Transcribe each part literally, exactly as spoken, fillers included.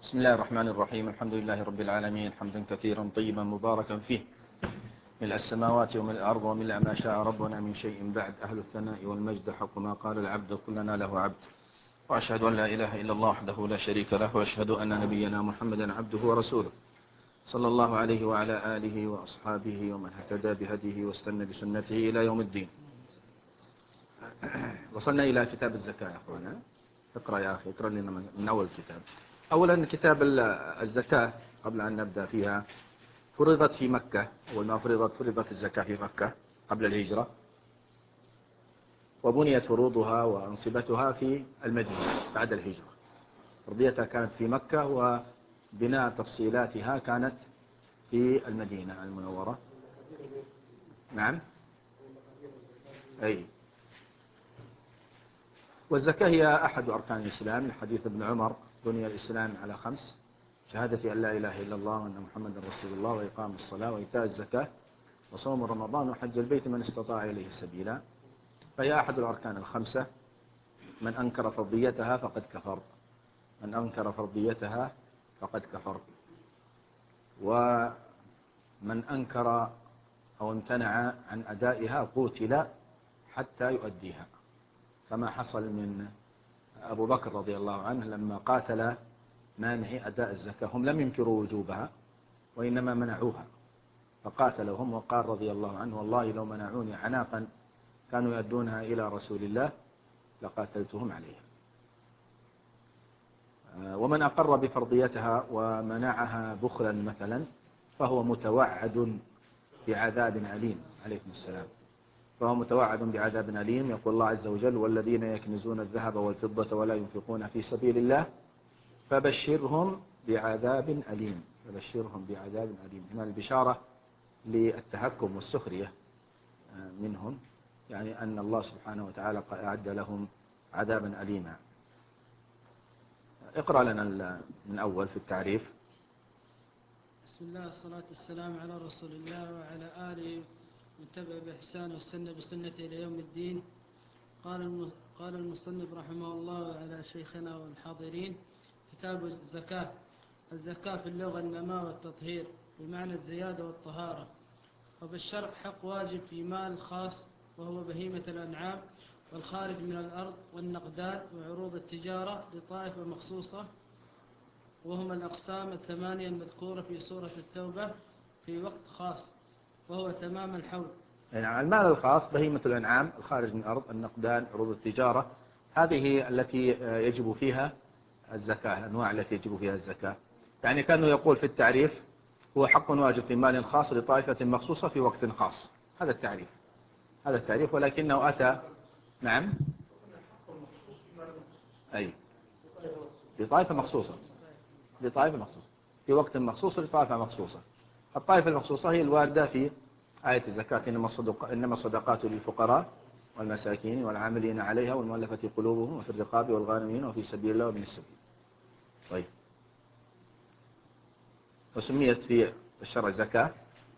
بسم الله الرحمن الرحيم. الحمد لله رب العالمين حمدا كثيرا طيبا مباركا فيه، ملء السماوات وملء الأرض وملء ما شاء ربنا من شيء بعد. أهل الثناء والمجد حق ما قال العبد كلنا له عبد. وأشهد أن لا إله إلا الله وحده لا شريك له، وأشهد أن نبينا محمدا عبده ورسوله صلى الله عليه وعلى آله وأصحابه ومن اهتدى بهديه واستنى بسنته إلى يوم الدين. وصلنا إلى كتاب الزكاة يا أخوانا. اقرأ يا أخي، اقرأ لنا من أول كتاب. أولا كتاب الزكاة قبل أن نبدأ فيها، فرضت في مكة. أول ما فرضت فرضت الزكاة في مكة قبل الهجرة، وبنيت فروضها وأنصبتها في المدينة بعد الهجرة. فرضيتها كانت في مكة وبناء تفصيلاتها كانت في المدينة المنورة. نعم أي. والزكاة هي أحد أركان الإسلام لحديث ابن عمر: بني الإسلام على خمس: شهادة أن لا إله إلا الله وأن محمدا رسول الله، وإقام الصلاة، وإيتاء الزكاة، وصوم رمضان، وحج البيت من استطاع إليه سبيلا. فهي أحد الأركان الخمسة. من أنكر فرضيتها فقد كفر. من أنكر فرضيتها فقد كفر. ومن أنكر أو امتنع عن أدائها قتل حتى يؤديها، كما حصل من أبو بكر رضي الله عنه لما قاتل مانع أداء الزكاة. هم لم ينكروا وجوبها وإنما منعوها، فقاتلهم وقال رضي الله عنه: والله لو منعوني عناقا كانوا يؤدونها إلى رسول الله لقاتلتهم عليها. ومن أقر بفرضيتها ومنعها بخلا مثلا فهو متوعد بعذاب أليم. عليكم السلام. فهو متوعد بعذاب أليم. يقول الله عز وجل: والذين يكنزون الذهب والفضة ولا ينفقون في سبيل الله فبشرهم بعذاب أليم. فبشرهم بعذاب أليم. هنا البشارة للتهكم والسخرية منهم، يعني أن الله سبحانه وتعالى أعد لهم عذابا أليما. اقرأ لنا من أول في التعريف. بسم الله والصلاة والسلام على رسول الله وعلى آله وتبع بإحسان واستنى بسنته إلى يوم الدين. قال قال المصنف رحمه الله على شيخنا والحاضرين: كتاب الزكاة. الزكاة في اللغة النماء والتطهير بمعنى الزيادة والطهارة، وبالشرع حق واجب في مال خاص وهو بهيمة الأنعام والخارج من الأرض والنقدان وعروض التجارة لطائفة مخصوصة، وهما الأقسام الثمانية المذكورة في سورة التوبة في وقت خاص وهو تمام الحول. يعني المال الخاص بهيمة الأنعام الخارج من الأرض، النقدان، عروض التجارة، هذه التي يجب فيها الزكاة، الأنواع التي يجب فيها الزكاة. يعني كانه يقول في التعريف: هو حق واجب في مال خاص لطائفة مخصوصة في وقت خاص. هذا التعريف، هذا التعريف. ولكنه أتى. نعم أي، لطائفة مخصوصة، لطائفة مخصوصة في وقت مخصوص لطائفة مخصوصة. الطائفة المخصوصة هي الواردة في آية الزكاة: إنما الصدقات إنما الصدقات للفقراء والمساكين والعاملين عليها والمؤلفة قلوبهم وفي الرقاب والغانمين وفي سبيل الله وابن السبيل. طيب. وسميت في الشرع زكاة،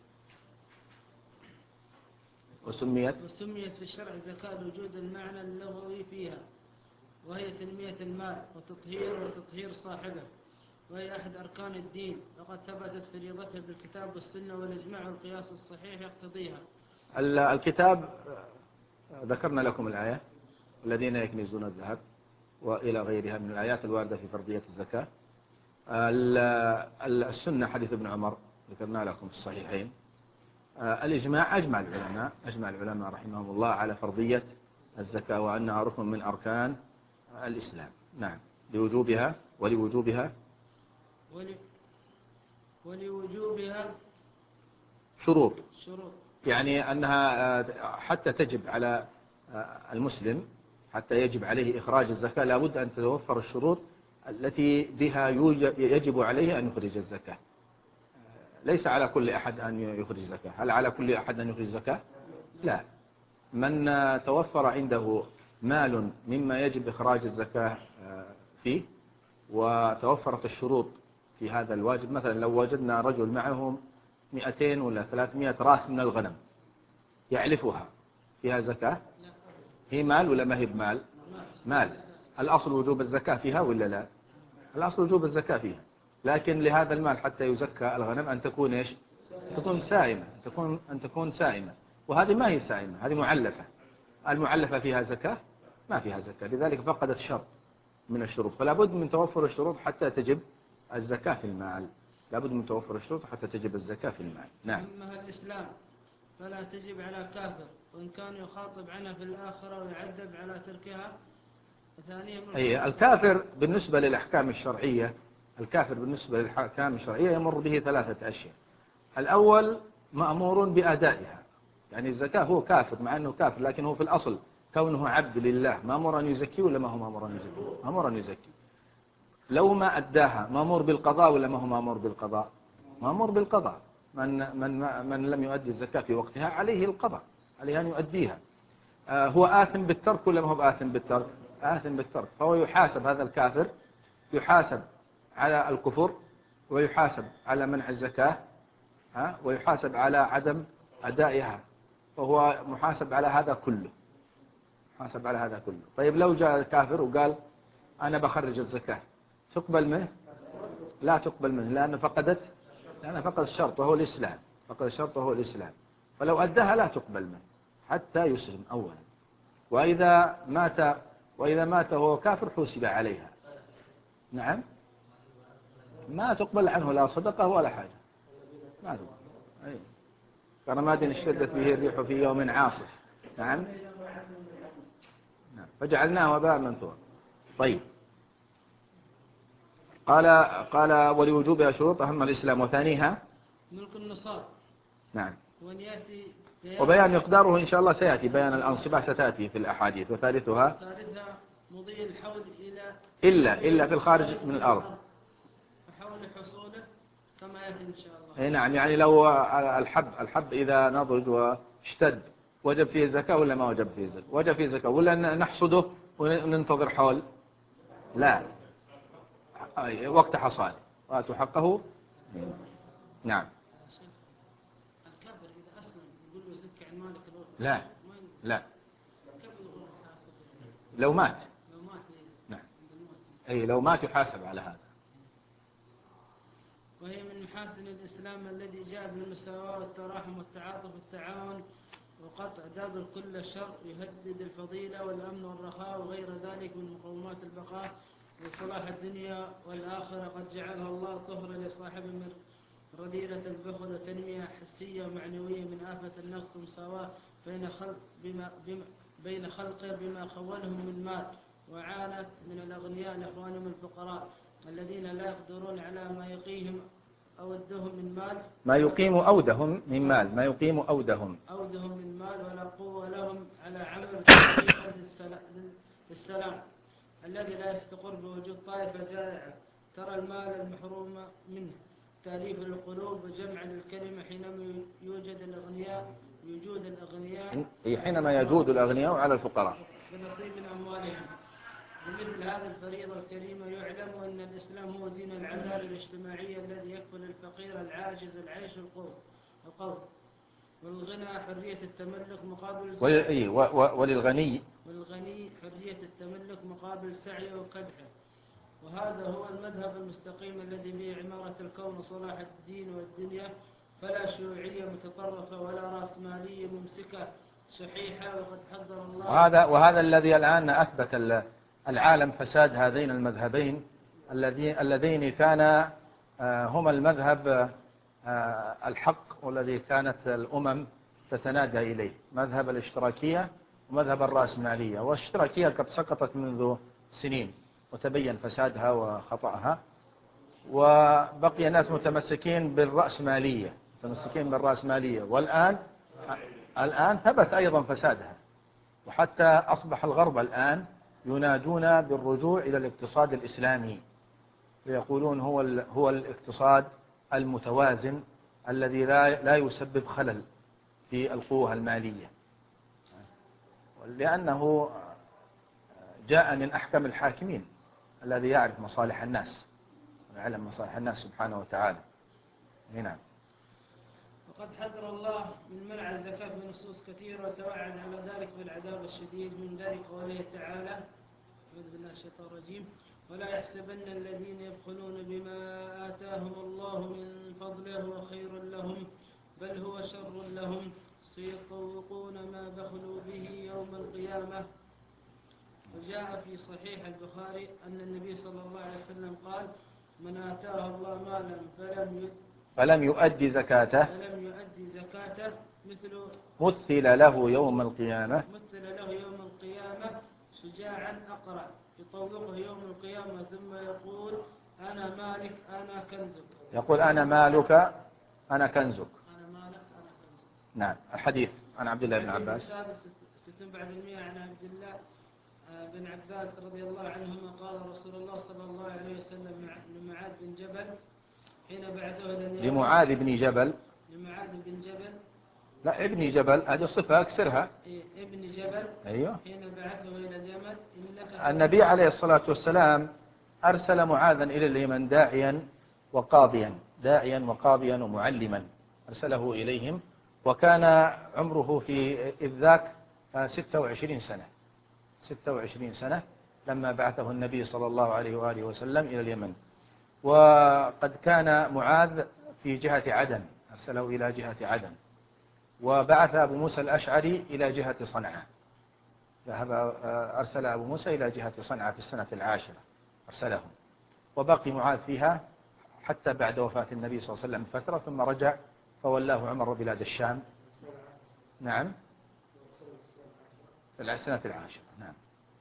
وسميت وسميت في الشرع زكاة لوجود المعنى اللغوي فيها، وهي تنمية المال وتطهير وتطهير صاحبه، وهي أحد أركان الدين، وقد ثبتت فريضتها بالكتاب والسنة والإجماع والقياس الصحيح يقتضيها. الكتاب ذكرنا لكم الآية: الذين يكنزون الذهب، وإلى غيرها من الآيات الواردة في فرضية الزكاة. السنة حديث ابن عمر ذكرنا لكم في الصحيحين. الإجماع، أجمع العلماء أجمع العلماء رحمهم الله على فرضية الزكاة وأنها ركن من أركان الإسلام. نعم، لوجوبها ولوجوبها ول... ولوجوبها شروط. شروط يعني أنها حتى تجب على المسلم، حتى يجب عليه إخراج الزكاة، لابد أن تتوفر الشروط التي بها يجب عليه أن يخرج الزكاة. ليس على كل أحد أن يخرج الزكاة. هل على كل أحد أن يخرج الزكاة؟ لا. من توفر عنده مال مما يجب إخراج الزكاة فيه وتوفرت الشروط في هذا الواجب، مثلا لو وجدنا رجل معه مئتين ولا ثلاثمائة رأس من الغنم يعلفها، فيها زكاة؟ هي مال ولا ما هي بمال؟ مال. الأصل وجوب الزكاة فيها ولا لا؟ الأصل وجوب الزكاة فيها. لكن لهذا المال حتى يزكى الغنم أن تكون إيش؟ تكون سائمة، تكون أن تكون سائمة، وهذه ما هي سائمة، هذه معلفة. المعلفة فيها زكاة؟ ما فيها زكاة، لذلك فقدت شرط من الشروط، فلا بد من توفر الشروط حتى تجب الزكاة في المال. لا بد من توفر الشروط حتى تجب الزكاة في المال. نعم. أما الإسلام فلا تجب على كافر، وإن كان يخاطب عنها في الآخرة ويعذب على تركها. أي الكافر بالنسبة للأحكام الشرعية، الكافر بالنسبة للأحكام الشرعية يمر به ثلاثة أشياء. الأول مأمور بأدائها، يعني الزكاة هو كافر مع أنه كافر، لكن هو في الأصل كونه عبد لله مأمور أن يزكي ولا ما هو مأمور أن يزكي؟ مأمور أن يزكي. لو ما أداها مأمور بالقضاء ولا ما هو مأمور بالقضاء؟ مأمور بالقضاء. من, من, من لم يؤدي الزكاة في وقتها عليه القضاء، عليه أن يؤديها. آه هو آثم بالترك ولا ما هو آثم بالترك؟ آثم بالترك، فهو يحاسب، هذا الكافر يحاسب على الكفر، ويحاسب على منع الزكاة، ها، ويحاسب على عدم أدائها، فهو محاسب على هذا كله، محاسب على هذا كله. طيب لو جاء الكافر وقال أنا بخرج الزكاة، تقبل منه؟ لا تقبل منه، لأنه فقدت لأنه فقد الشرط وهو الإسلام، فقد الشرط وهو الإسلام، فلو أداها لا تقبل منه حتى يسلم أولا. وإذا مات وإذا مات وهو كافر حوسب عليها. نعم، ما تقبل عنه لا صدقة ولا حاجة، ما تقبل. أي كرماد اشتدت به الريح في يوم عاصف. نعم. فجعلناه وباء منثورا. طيب، قال قال ولوجوبها شروط، أهم الإسلام وثانيها ملك النصاب. نعم. وأن يأتي وبيان مقداره إن شاء الله سيأتي، بيان الأنصبة ستأتي في الأحاديث. وثالثها ثالثها مضي الحول إلى إلا إلا في الخارج من الأرض، وحول حصوله كما يأتي إن شاء الله. نعم. يعني لو الحب الحب إذا نضج واشتد وجب فيه الزكاة ولا ما وجب فيه الزكاة؟ وجب فيه الزكاة. ولا نحصده وننتظر حول؟ لا، وقت حصاده وآتوا حقه. نعم. الكافر إذا أسلم يقول له زكي عن مالك الأول؟ لا لا، لو مات. لو مات. نعم. أي لو مات يحاسب على هذا. وهي من محاسن الإسلام الذي جاء بالمساواة والتراحم والتعاطف والتعاون وقطع دابر كل شر، يهدد الفضيلة والأمن والرخاء وغير ذلك من مقومات البقاء وصلاح الدنيا والآخرة. قد جعلها الله طهرا لصاحب من رذيلة البخل وتنمية حسية ومعنوية من آفة النقص ومساواة بين خلق بما بما بين خلقه بما خولهم من مال، وعانت من الأغنياء لإخوانهم الفقراء الذين لا يقدرون على ما يقيهم أودهم من مال ما يقيم أودهم من مال ما يقيم أودهم أودهم من مال ولا قوة لهم على عمل طريقا للسلام الذي لا يستقر بوجود طائفة جائعة ترى المال المحروم منه تأليف القلوب وجمع للكلمة حينما يوجد الأغنياء وجود الأغنياء حينما يجود الأغنياء على الفقراء بنصيب من أموالهم. بمثل هذه الفريضة الكريمة يعلم أن الإسلام هو دين العدالة الاجتماعية الذي يكفل الفقير العاجز العيش القوت، والغنى حرية التملك مقابل سعيه، وللغني والغني حرية التملك مقابل سعيه وكدحه. وهذا هو المذهب المستقيم الذي به عمارة الكون وصلاح الدين والدنيا، فلا شيوعية متطرفة ولا رأسمالية ممسكة صحيحة. وقد حذر الله وهذا وهذا الذي الآن أثبت العالم فساد هذين المذهبين اللذين كان هما المذهب الحق والذي كانت الأمم تتنادى إليه، مذهب الاشتراكية ومذهب الرأسمالية. والاشتراكية قد سقطت منذ سنين وتبين فسادها وخطأها، وبقي الناس متمسكين بالرأسمالية متمسكين بالرأسمالية والآن الآن ثبت أيضا فسادها، وحتى أصبح الغرب الآن ينادون بالرجوع إلى الاقتصاد الإسلامي، ويقولون هو هو الاقتصاد المتوازن الذي لا لا يسبب خلل في القوة المالية، لأنه جاء من أحكم الحاكمين الذي يعرف مصالح الناس ويعلم مصالح الناس سبحانه وتعالى. هنا وقد حذر الله من منع الزكاة بنصوص كثيرة وتوعد على ذلك بالعذاب الشديد، من ذلك قوله تعالى أعوذ بالله الشيطان الرجيم ولا يحسبن الذين يبخلون بما سيطوقون ما بخلوا به يوم القيامة. وجاء في صحيح البخاري أن النبي صلى الله عليه وسلم قال: من آتاه الله مالا فلم فلم يؤدي زكاته فلم يؤدي زكاته مثل مثل له يوم القيامة مثل له يوم القيامة شجاعا أقرع يطوقه يوم القيامة ثم يقول: أنا مالك أنا كنزك. يقول أنا مالك أنا كنزك. أنا مالك أنا كنزك. نعم. الحديث عن عبد الله بن عباس. ستين بعد المئة عن عبد الله بن عباس رضي الله عنهما قال رسول الله صلى الله عليه وسلم لمعاذ بن جبل حين بعثه لمعاذ بن جبل لمعاذ بن جبل لا ابن جبل، هذه صفة أكسرها. إيه ابن جبل. أيوه. حين بعثه إلى اليمن إنك النبي عليه الصلاة والسلام أرسل معاذا إلى اليمن داعيا وقاضيا داعيا وقاضيا ومعلما، أرسله إليهم، وكان عمره في إذ ذاك ستة وعشرين سنة ستة وعشرين سنة لما بعثه النبي صلى الله عليه وآله وسلم إلى اليمن. وقد كان معاذ في جهة عدن، أرسله إلى جهة عدن. وبعث أبو موسى الأشعري إلى جهة صنعاء، ذهب أرسل أبو موسى إلى جهة صنعاء في السنة العاشرة أرسلهم، وبقي معاذ فيها حتى بعد وفاة النبي صلى الله عليه وسلم فترة، ثم رجع فولاه عمر بلاد الشام. نعم، في السنة العاشرة. نعم.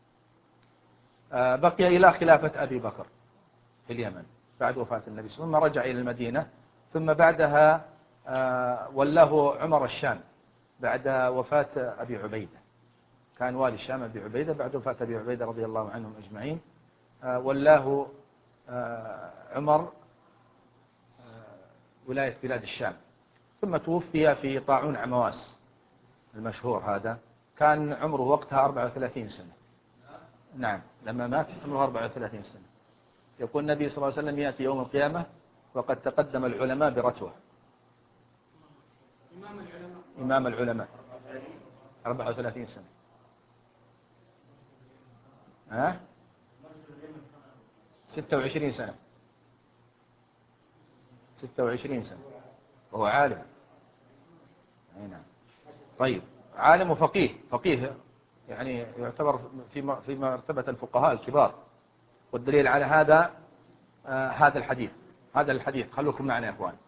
بقي إلى خلافة أبي بكر في اليمن بعد وفاة النبي صلى الله عليه وسلم، ثم رجع إلى المدينة، ثم بعدها ولاه عمر الشام بعد وفاة أبي عبيدة، كان والي الشام أبي عبيدة بعد وفاة أبي عبيدة رضي الله عنهم أجمعين. ولاه عمر ولاية بلاد الشام، ثم توفي في طاعون عمواس المشهور هذا، كان عمره وقتها أربعة وثلاثين سنة. نعم، لما مات عمره أربعة وثلاثين سنة. يقول النبي صلى الله عليه وسلم يأتي يوم القيامة وقد تقدم العلماء برتوة. إمام العلماء إمام العلماء أربعة وثلاثين سنة. ها؟ ستة وعشرين سنة ستة وعشرين سنة وهو عالم. نعم. طيب، عالم وفقيه، فقيه يعني يعتبر في في مرتبة الفقهاء الكبار. والدليل على هذا آه هذا الحديث هذا الحديث خلوكم معنا يا اخوان.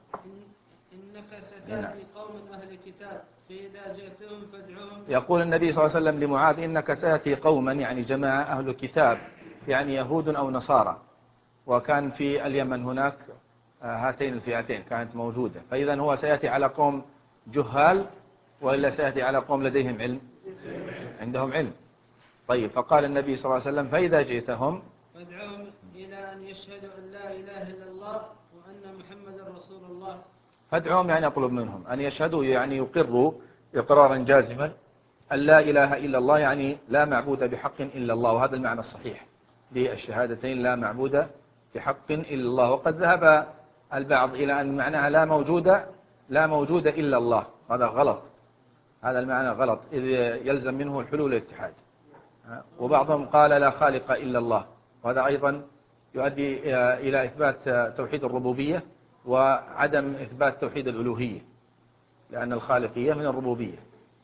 إنك ستأتي قوم أهل الكتاب فإذا جئتهم فادعوهم. يقول النبي صلى الله عليه وسلم لمعاذ: إنك تأتي قوما، يعني جماعة أهل الكتاب، يعني يهود أو نصارى. وكان في اليمن هناك هاتين الفئتين كانت موجودة، فإذا هو سيأتي على قوم جهال وإلا سيأتي على قوم لديهم علم، عندهم علم. طيب، فقال النبي صلى الله عليه وسلم: فإذا جئتهم فادعوهم إلى أن يشهدوا أن لا إله إلا الله وأن محمد رسول الله. فادعوهم يعني أطلب منهم أن يشهدوا، يعني يقروا إقرارا جازما أن لا إله إلا الله، يعني لا معبود بحق إلا الله. وهذا المعنى الصحيح للشهادتين: لا معبود بحق إلا الله. وقد ذهب البعض إلى أن معناها لا موجود لا موجود إلا الله. هذا غلط، هذا المعنى غلط، إذ يلزم منه الحلول والاتحاد. وبعضهم قال لا خالق إلا الله، وهذا أيضا يؤدي إلى إثبات توحيد الربوبية وعدم إثبات توحيد الألوهية، لأن الخالقية من الربوبية.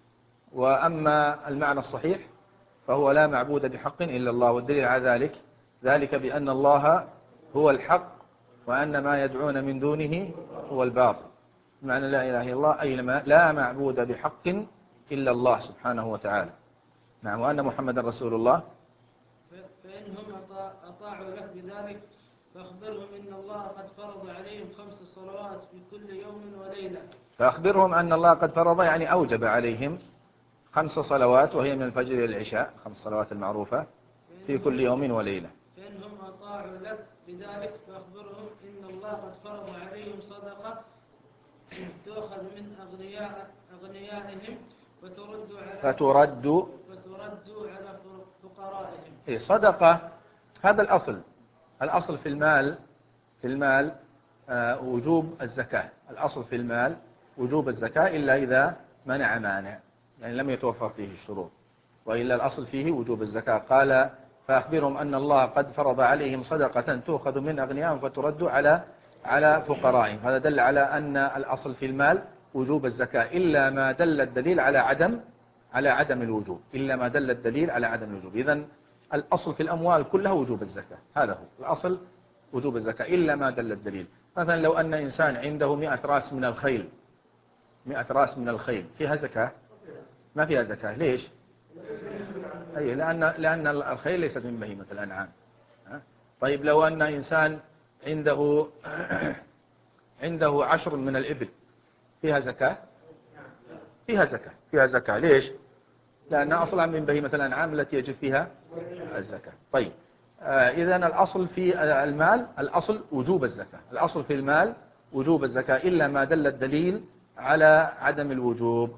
وأما المعنى الصحيح فهو لا معبود بحق إلا الله. والدليل على ذلك ذلك بأن الله هو الحق وأن ما يدعون من دونه هو الباطل. معنى لا إله إلا الله أي لا معبود بحق إلا الله سبحانه وتعالى. نعم. وأن محمد رسول الله. فإنهم أطاعوا لك بذلك فأخبرهم إن الله قد فرض عليهم خمس صلوات في كل يوم وليلة. فأخبرهم أن الله قد فرض، يعني أوجب عليهم خمس صلوات، وهي من الفجر إلى العشاء، خمس صلوات المعروفة في كل يوم وليلة. فإنهم أطاعوا لك بذلك فأخبرهم إن الله قد فرض عليهم صدقة تؤخذ من أغنياء أغنيائهم فترد على فترد فترد على فقرائهم. إيه، صدقة. هذا الأصل الأصل في المال في المال آه وجوب الزكاة. الأصل في المال وجوب الزكاة إلا إذا منع مانع، يعني لم يتوفر فيه الشروط، وإلا الأصل فيه وجوب الزكاة. قال: فأخبرهم أن الله قد فرض عليهم صدقة تؤخذ من أغنيائهم فترد على على فقرائهم. هذا دل على أن الأصل في المال وجوب الزكاة إلا ما دل الدليل على عدم على عدم الوجوب، إلا ما دل الدليل على عدم الوجوب. إذن الأصل في الأموال كلها وجوب الزكاة، هذا هو الأصل وجوب الزكاة إلا ما دل الدليل. مثلا لو أن إنسان عنده مئة رأس من الخيل، مئة رأس من الخيل فيها زكاة؟ ما فيها زكاة. ليش؟ أي لأن لأن الخيل ليست من بهيمة الأنعام. طيب لو أن إنسان عنده عنده عشر من الإبل فيها زكاة؟ فيها زكاة فيها زكاة. ليش؟ لأنها أصلا من بهيمة الأنعام التي يجب فيها الزكاة. طيب آه إذن الأصل في المال الأصل وجوب الزكاة، الأصل في المال وجوب الزكاة إلا ما دل الدليل على عدم الوجوب.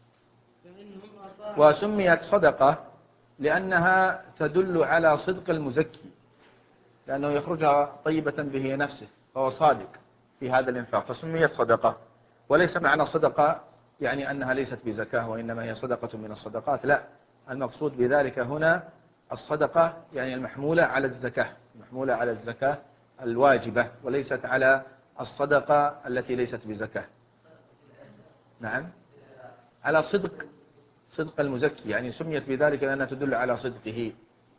وسميت صدقة لأنها تدل على صدق المزكي، لأنه يخرجها طيبة به نفسه فهو صادق في هذا الإنفاق فسميت صدقة. وليس معنى صدقة يعني أنها ليست بزكاة وإنما هي صدقة من الصدقات، لا، المقصود بذلك هنا الصدقة يعني المحمولة على الزكاة، المحمولة على الزكاة الواجبة وليست على الصدقة التي ليست بزكاة. نعم، على صدق صدق المزكي، يعني سميت بذلك لأنها تدل على صدقه.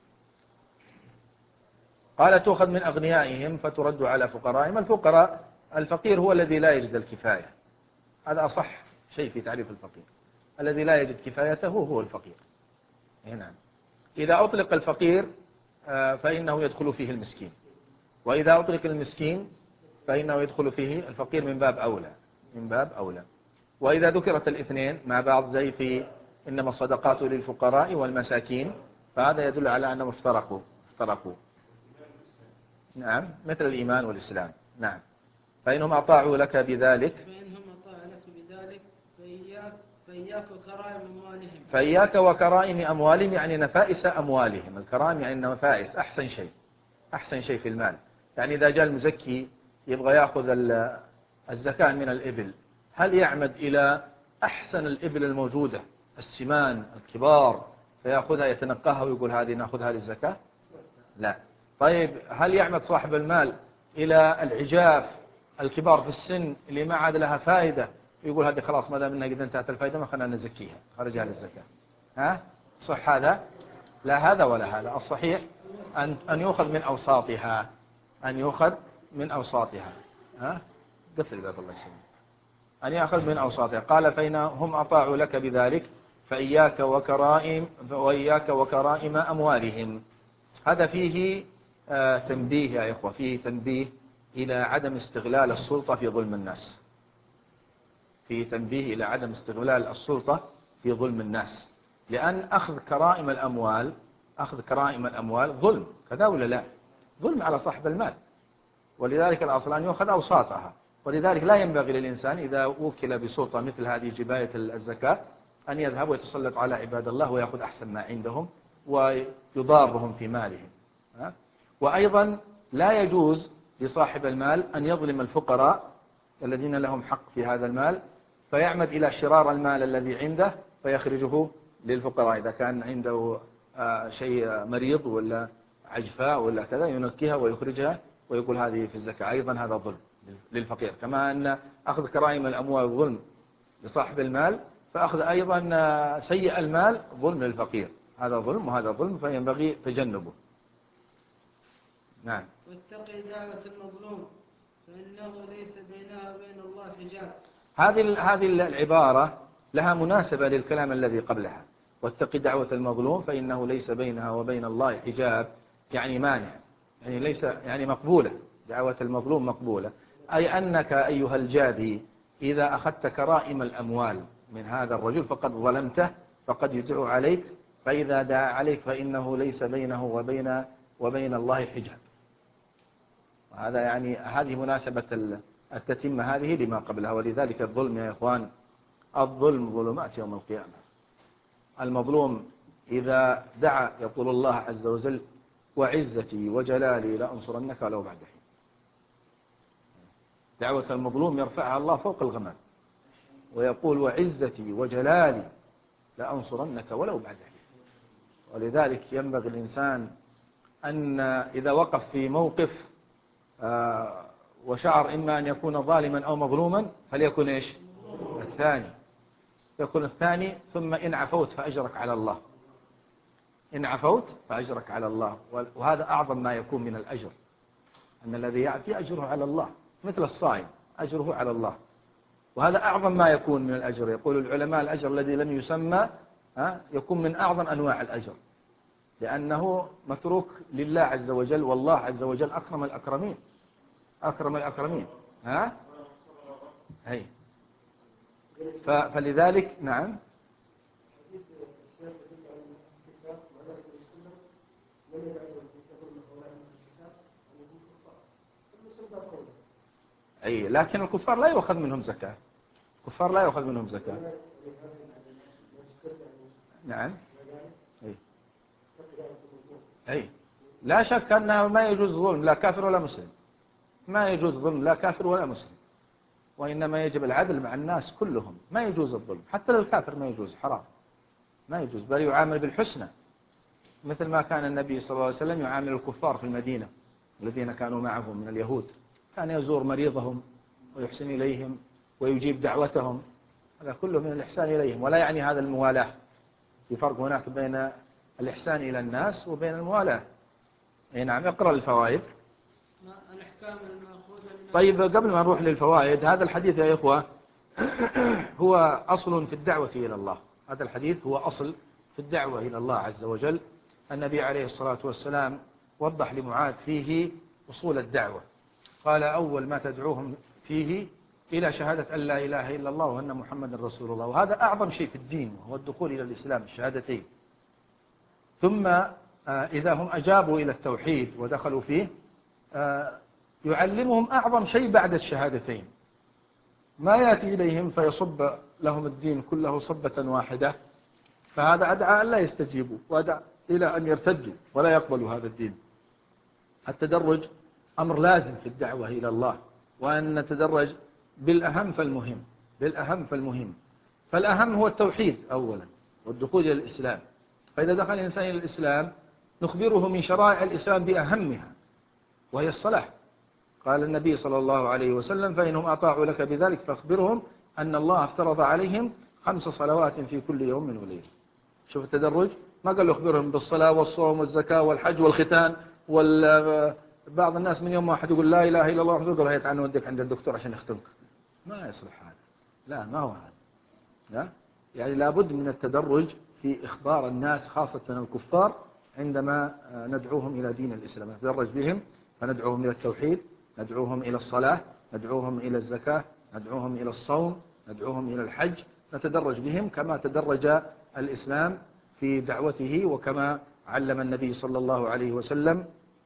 قال تؤخذ من أغنيائهم فترد على فقرائهم. الفقراء الفقير هو الذي لا يجد الكفاية، هذا أصح شيء في تعريف الفقير، الذي لا يجد كفايته هو الفقير. نعم. إذا أطلق الفقير فإنه يدخل فيه المسكين، وإذا أطلق المسكين فإنه يدخل فيه الفقير من باب أولى من باب أولى. وإذا ذكرت الاثنين مع بعض زي في إنما الصدقات للفقراء والمساكين فهذا يدل على أنهم افترقوا افترقوا نعم، مثل الإيمان والإسلام. نعم. فإنهم أطاعوا لك بذلك فإنهم أطاعوا لك بذلك فإياك فإياك وكرائم أموالهم فإياك وكرائم أموالهم يعني نفائس أموالهم. الكرائم يعني النفائس، أحسن شيء أحسن شيء في المال. يعني إذا جاء المزكي يبغى يأخذ الزكاة من الإبل، هل يعمد إلى أحسن الإبل الموجودة السمان الكبار فيأخذها يتنقاها ويقول هذه نأخذها للزكاة؟ لا. طيب هل يعمد صاحب المال إلى العجاف الكبار في السن اللي ما عاد لها فائدة يقول هذه خلاص ما دام انها قد انتهت الفائدة ما خلينا نزكيها خرجها للزكاة؟ ها صح هذا؟ لا هذا ولا هذا. الصحيح أن أن يؤخذ من أوساطها أن يؤخذ من أوساطها. ها قفل الباب الله يسلمك. أن يأخذ من أوساطها. قال فإنهم أطاعوا لك بذلك فإياك وكرائم وإياك وكرائم أموالهم. هذا فيه آه تنبيه يا إخوة، فيه تنبيه إلى عدم استغلال السلطة في ظلم الناس، في تنبيه إلى عدم استغلال السلطة في ظلم الناس. لأن أخذ كرائم الأموال أخذ كرائم الأموال ظلم، كذا ولا لا؟ ظلم على صاحب المال. ولذلك الأصل أن يأخذ أوساطها. ولذلك لا ينبغي للإنسان إذا وكل بسلطة مثل هذه جباية الزكاة أن يذهب ويتسلط على عباد الله ويأخذ أحسن ما عندهم ويضارهم في مالهم. وأيضا لا يجوز لصاحب المال أن يظلم الفقراء الذين لهم حق في هذا المال فيعمد إلى شرار المال الذي عنده فيخرجه للفقراء. إذا كان عنده شيء مريض ولا عجفاء ولا كذا ينكيها ويخرجها ويقول هذه في الزكاة، أيضا هذا ظلم للفقير. كما أن أخذ كرائم الأموال ظلم لصاحب المال فأخذ أيضا سيء المال ظلم للفقير، هذا ظلم وهذا ظلم فينبغي تجنبه. نعم. واتقي دعوة المظلوم فإنه ليس بينها وبين الله حجاب. هذه هذه العبارة لها مناسبة للكلام الذي قبلها. واتقي دعوة المظلوم فإنه ليس بينها وبين الله حجاب، يعني مانع، يعني ليس يعني مقبولة، دعوة المظلوم مقبولة. أي أنك أيها الجادي إذا أخذت كرائم الأموال من هذا الرجل فقد ظلمته، فقد يدعو عليك، فإذا دعا عليك فإنه ليس بينه وبين وبين الله حجاب. وهذا يعني هذه مناسبة التتمة هذه لما قبلها. ولذلك الظلم يا إخوان، الظلم ظلمات يوم القيامة. المظلوم إذا دعا يقول الله عز وجل وعزتي وجلالي لأنصرنك ولو بعد حين. دعوة المظلوم يرفعها الله فوق الغمام ويقول وعزتي وجلالي لأنصرنك ولو بعد حين. ولذلك ينبغي الإنسان أن إذا وقف في موقف آه وشعر إما أن يكون ظالما أو مظلوما فليكن إيش؟ الثاني يكون الثاني ثم إن عفوت فأجرك على الله، إن عفوت فأجرك على الله. وهذا أعظم ما يكون من الأجر، أن الذي يعفي أجره على الله، مثل الصائم أجره على الله، وهذا أعظم ما يكون من الأجر. يقول العلماء الأجر الذي لم يسمى يكون من أعظم أنواع الأجر، لأنه متروك لله عز وجل، والله عز وجل أكرم الأكرمين، أكرم الأكرمين. ها؟ هي. فلذلك نعم أي، لكن الكفار لا يؤخذ منهم زكاة، الكفار لا يؤخذ منهم زكاة. نعم أي. أي لا شك أنه ما يجوز ظلم لا كافر ولا مسلم، ما يجوز ظلم لا كافر ولا مسلم، وإنما يجب العدل مع الناس كلهم، ما يجوز الظلم حتى للكافر، ما يجوز، حرام، ما يجوز، بل يعامل بالحسنى، مثل ما كان النبي صلى الله عليه وسلم يعامل الكفار في المدينة الذين كانوا معه من اليهود، كان يزور مريضهم ويحسن إليهم ويجيب دعوتهم، هذا كله من الإحسان إليهم. ولا يعني هذا الموالاة، في فرق هناك بين الإحسان إلى الناس وبين الموالاة. أي نعم. اقرأ الفوائد. الأحكام المأخوذة من طيب قبل ما نروح للفوائد، هذا الحديث يا إخوة هو أصل في الدعوة إلى الله، هذا الحديث هو أصل في الدعوة إلى الله عز وجل. النبي عليه الصلاة والسلام وضح لمعاذ فيه أصول الدعوة، قال أول ما تدعوهم فيه إلى شهادة أن لا إله إلا الله وأن محمد رسول الله، وهذا أعظم شيء في الدين وهو الدخول إلى الإسلام، الشهادتين. ثم إذا هم أجابوا إلى التوحيد ودخلوا فيه يعلمهم أعظم شيء بعد الشهادتين، ما يأتي إليهم فيصب لهم الدين كله صبة واحدة، فهذا أدعى أن لا يستجيبوا وأدعى إلى أن يرتدوا ولا يقبلوا هذا الدين. التدرج أمر لازم في الدعوة إلى الله، وأن نتدرج بالأهم فالمهم، بالأهم فالمهم، فالأهم هو التوحيد أولا والدخول إلى الإسلام. فإذا دخل الإنسان إلى الإسلام نخبره من شرائع الإسلام بأهمها وهي الصلاة. قال النبي صلى الله عليه وسلم فإنهم أطاعوا لك بذلك فأخبرهم أن الله افترض عليهم خمس صلوات في كل يوم وليلة. شوف التدرج، ما قال له أخبرهم بالصلاة والصوم والزكاة والحج والختان. وبعض الناس من يوم واحد يقول لا إله إلا الله يقول هيا تعال نوديك عند الدكتور عشان يختمك، ما يصلح هذا، لا ما هو هذا، لا. يعني لابد من التدرج في إخبار الناس خاصة الكفار عندما ندعوهم إلى دين الإسلام، نتدرج بهم فندعوهم إلى التوحيد، ندعوهم إلى الصلاة، ندعوهم إلى الزكاة، ندعوهم إلى الصوم، ندعوهم إلى الحج، نتدرج بهم كما تدرج الإسلام في دعوته، وكما علم النبي صلى الله عليه وسلم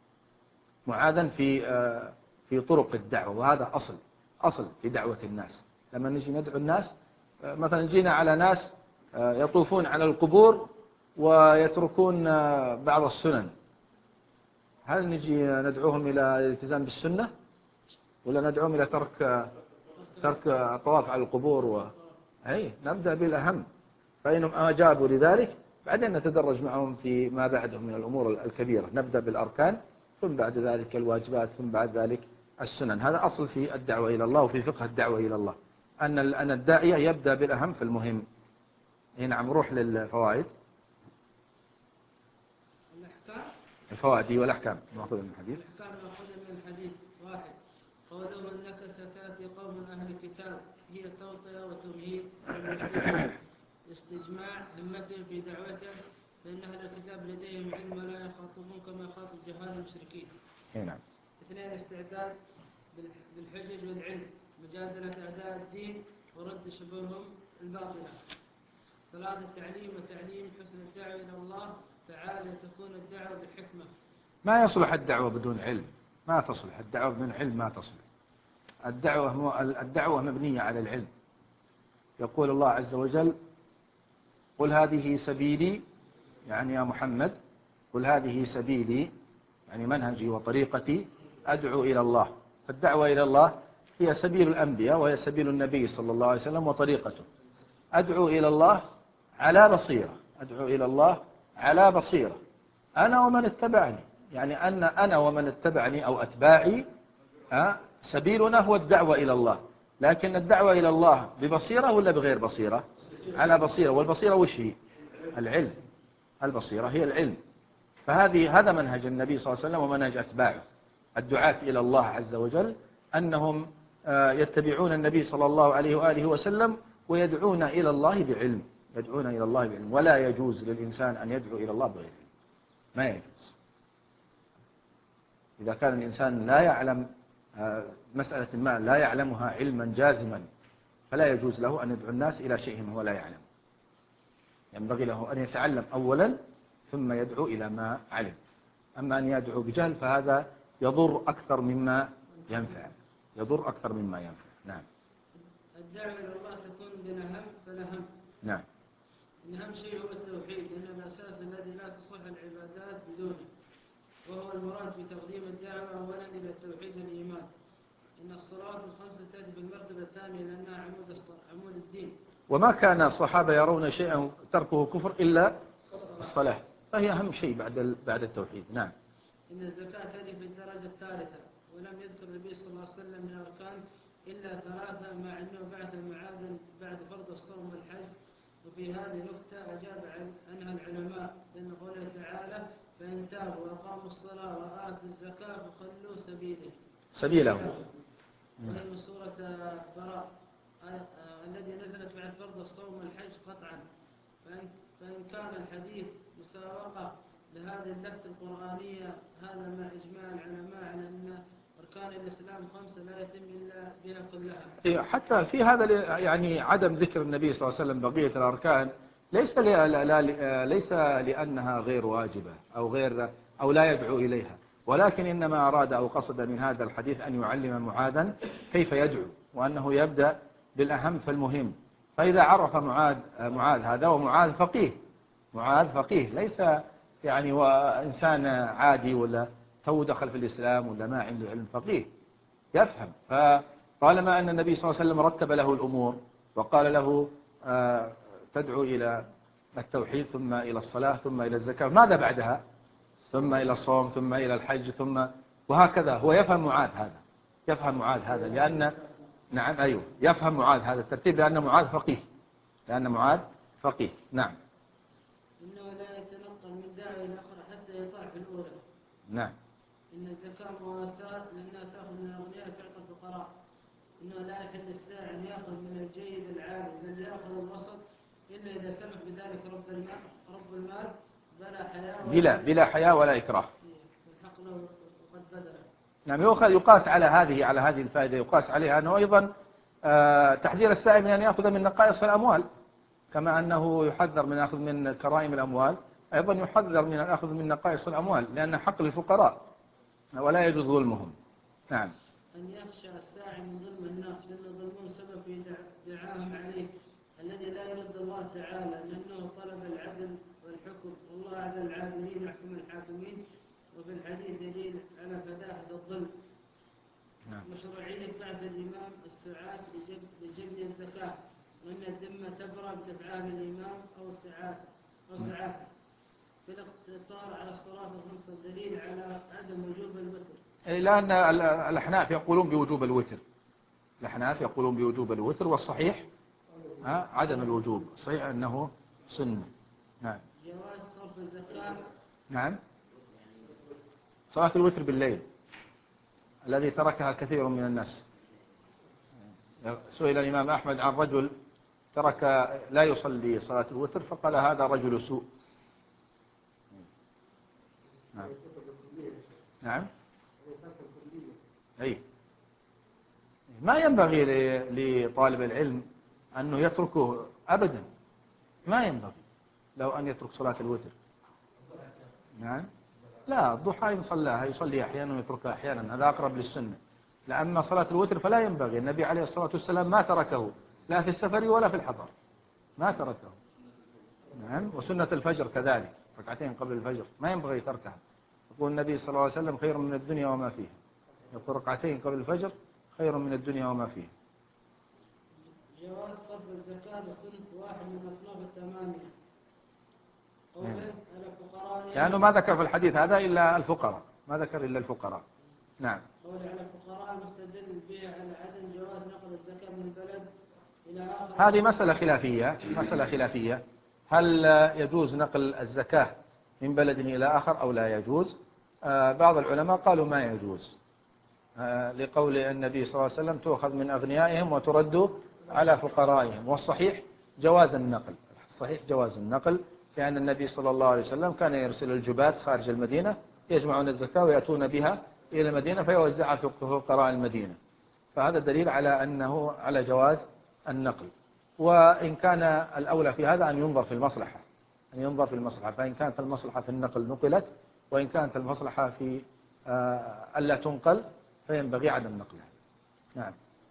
معاذا في في طرق الدعوة. وهذا أصل أصل في دعوة الناس. لما نجي ندعو الناس، مثلا جينا على ناس يطوفون على القبور ويتركون بعض السنن، هل نجي ندعوهم إلى الالتزام بالسنة ولا ندعوهم إلى ترك ترك الطواف على القبور؟ و... أي نبدأ بالأهم، فإنهم أجابوا لذلك بعدين نتدرج معهم في ما بعدهم من الأمور الكبيرة، نبدأ بالأركان ثم بعد ذلك الواجبات ثم بعد ذلك السنن. هذا أصل في الدعوة إلى الله وفي فقه الدعوة إلى الله، أن أن الداعية يبدأ بالأهم في المهم. هنا عم نروح للفوائد. الأحكام الفوائد والأحكام مأخوذة من الحديث. الأحكام مأخوذة من الحديث. واحد، قوله إنك ستأتي قوم أهل الكتاب، هي توطئة وتمهيد استجماع همته في دعوته، فإن أهل الكتاب لديهم علم لا يخاطبون كما يخاطب جهال المشركين. نعم. اثنين، استعداد بالحجج والعلم، مجادلة أعداء الدين ورد شبههم الباطلة. ثلاثة، التعليم وتعليم حسن الدعوة إلى الله تعالى، تكون الدعوة بالحكمة. ما يصلح الدعوة بدون علم، ما تصلح الدعوة بدون علم، ما تصلح. الدعوة الدعوة مبنية على العلم. يقول الله عز وجل قل هذه سبيلي، يعني يا محمد قل هذه سبيلي يعني منهجي وطريقتي أدعو إلى الله. فالدعوة إلى الله هي سبيل الأنبياء وهي سبيل النبي صلى الله عليه وسلم وطريقته. أدعو إلى الله على بصيرة، أدعو إلى الله على بصيرة أنا ومن اتبعني، يعني أن أنا ومن اتبعني أو أتباعي سبيلنا هو الدعوة إلى الله. لكن الدعوة إلى الله ببصيرة ولا بغير بصيرة؟ على بصيرة. والبصيرة وش هي؟ العلم. البصيرة هي العلم. فهذه هذا منهج النبي صلى الله عليه وسلم ومنهج أتباعه الدعاة إلى الله عز وجل، أنهم يتبعون النبي صلى الله عليه وآله وسلم ويدعون إلى الله بعلم، يدعون إلى الله بعلم. ولا يجوز للإنسان أن يدعو إلى الله بغير علم، ما يجوز. إذا كان الإنسان لا يعلم مسألة ما لا يعلمها علما جازما فلا يجوز له أن يدعو الناس إلى شيء هو لا يعلم. ينبغي له أن يتعلم أولا ثم يدعو إلى ما علم. أما أن يدعو بجهل فهذا يضر أكثر مما ينفع، يضر أكثر مما ينفع. نعم. الدعوة إلى الله تكون بنهم فنهم. نعم. إن أهم شيء هو التوحيد، لأنه الأساس الذي لا تصح العبادات بدونه، وهو المراد بتقديم الدعوة أولا إلى التوحيد والإيمان. إن الصلاة الخمسة تأتي بالمرتبة الثانية لأنها عمود عمود الدين. وما كان الصحابة يرون شيئا تركه كفر إلا الصلاة، فهي أهم شيء بعد بعد التوحيد. نعم. إن الزكاة تأتي في الدرجة الثالثة، ولم يذكر النبي صلى الله عليه وسلم من الأركان إلا ثلاثة، مع أنه بعث معاذ بعد فرض الصوم والحج. وفي هذه النقطة أجاب عنها العلماء بأن قوله تعالى: فإن تابوا وأقاموا الصلاة وآتوا الزكاة فخلوا سبيله سبيله، وهي من سورة براء الذي نزلت بعد فرض الصوم والحج قطعا. فإن, فإن كان الحديث مساوقة لهذه اللفتة القرآنية، هذا مع إجماع العلماء على أن أركان الإسلام خمسة لا يتم إلا بها كلها. حتى في هذا يعني عدم ذكر النبي صلى الله عليه وسلم بقية الأركان ليس ليس لأنها غير واجبة أو غير أو لا يدعو إليها، ولكن إنما أراد أو قصد من هذا الحديث أن يعلم معاذا كيف يدعو، وأنه يبدأ بالأهم فالمهم. فإذا عرف معاذ معاذ هذا، ومعاذ فقيه، معاذ فقيه ليس يعني وإنسان عادي ولا تو دخل في الإسلام ولا ما عنده علم، فقيه يفهم. فطالما أن النبي صلى الله عليه وسلم رتب له الأمور وقال له آه تدعو إلى التوحيد ثم إلى الصلاة ثم إلى الزكاة، ماذا بعدها؟ ثم إلى الصوم ثم إلى الحج ثم، وهكذا. هو يفهم معاذ هذا، يفهم معاذ هذا لأن نعم أيوه يفهم معاذ هذا الترتيب لأن معاذ فقيه، لأن معاذ فقيه. نعم. إنه لا يتنقل من داعي إلى آخر حتى يطاع في الأولى. نعم. إن الزكاة مواساة لأنها تأخذ من الأغنياء تعطى الفقراء. إنه لا يحل الساعي أن يأخذ من الجيد العالي بل يأخذ الوسط، إلا إذا سمح بذلك رب المال رب المال بلا حياء بلا بلا حياء ولا إكراه. الحق له وقد بدل. نعم. يقاس على هذه على هذه الفائدة يقاس عليها أنه أيضا آه تحذير السائل من أن يأخذ من نقائص الأموال، كما أنه يحذر من أخذ من كرائم الأموال، أيضا يحذر من الأخذ من نقائص الأموال، لأن حق للفقراء ولا يجوز ظلمهم. نعم. أن يخشى الساعي من ظلم الناس، لأن ظلمهم سبب في دعاهم عليه الذي لا يرد الله تعالى، لأنه طلب العدل والحكم، والله على العادلين يحكم الحاكمين. وفي الحديث دليل على فداحة الظلم. نعم. مشروعية بعث الإمام السعاة لجبر الزكاة، وأن الذمة تبرأ بإفعال الإمام أو السعاة أو سعاته. في الاقتصار على الصلاة الخمسة دليل على عدم وجوب الوتر، لأن الأحناف يقولون بوجوب الوتر، الأحناف يقولون بوجوب الوتر، والصحيح عدم الوجوب، صحيح أنه سنة. نعم. جواز صرف الزكاة. نعم. صلاة الوتر بالليل الذي تركها كثير من الناس. سئل الإمام أحمد عن رجل ترك لا يصلي صلاة الوتر فقال هذا رجل سوء. نعم. نعم. أي ما ينبغي لطالب العلم أنه يتركه أبدا، ما ينبغي لو أن يترك صلاة الوتر. نعم. لا، الضحى يصليها يصلي أحيانا ويتركها أحيانا، هذا أقرب للسنة. لأما صلاة الوتر فلا ينبغي، النبي عليه الصلاة والسلام ما تركه لا في السفر ولا في الحضر، ما تركه. نعم. وسنة الفجر كذلك، ركعتين قبل الفجر ما ينبغي تركها. يقول النبي صلى الله عليه وسلم خير من الدنيا وما فيها، يقول ركعتين قبل الفجر خير من الدنيا وما فيها. جواز صرف الزكاة لصنف واحد من أصناف الثمانية. قوله على الفقراء، لأنه ما ذكر في الحديث هذا إلا الفقراء، ما ذكر إلا الفقراء. نعم. قول على الفقراء المستدل به على عدم جواز نقل الزكاة من البلد إلى آخر. هذه مسألة خلافية، مسألة خلافية، هل يجوز نقل الزكاة من بلد إلى آخر أو لا يجوز؟ بعض العلماء قالوا ما يجوز، لقول النبي صلى الله عليه وسلم تؤخذ من أغنيائهم وترد على فقرائهم، والصحيح جواز النقل، صحيح جواز النقل، لأن النبي صلى الله عليه وسلم كان يرسل الجبات خارج المدينة يجمعون الزكاة ويأتون بها إلى المدينة فيوزعها في فقراء المدينة، فهذا دليل على أنه على جواز النقل. وإن كان الأولى في هذا أن ينظر في المصلحة، أن ينظر في المصلحة، فإن كانت المصلحة في النقل نقلت، وإن كانت المصلحة في ألا تنقل فينبغي عدم نقلها. نعم.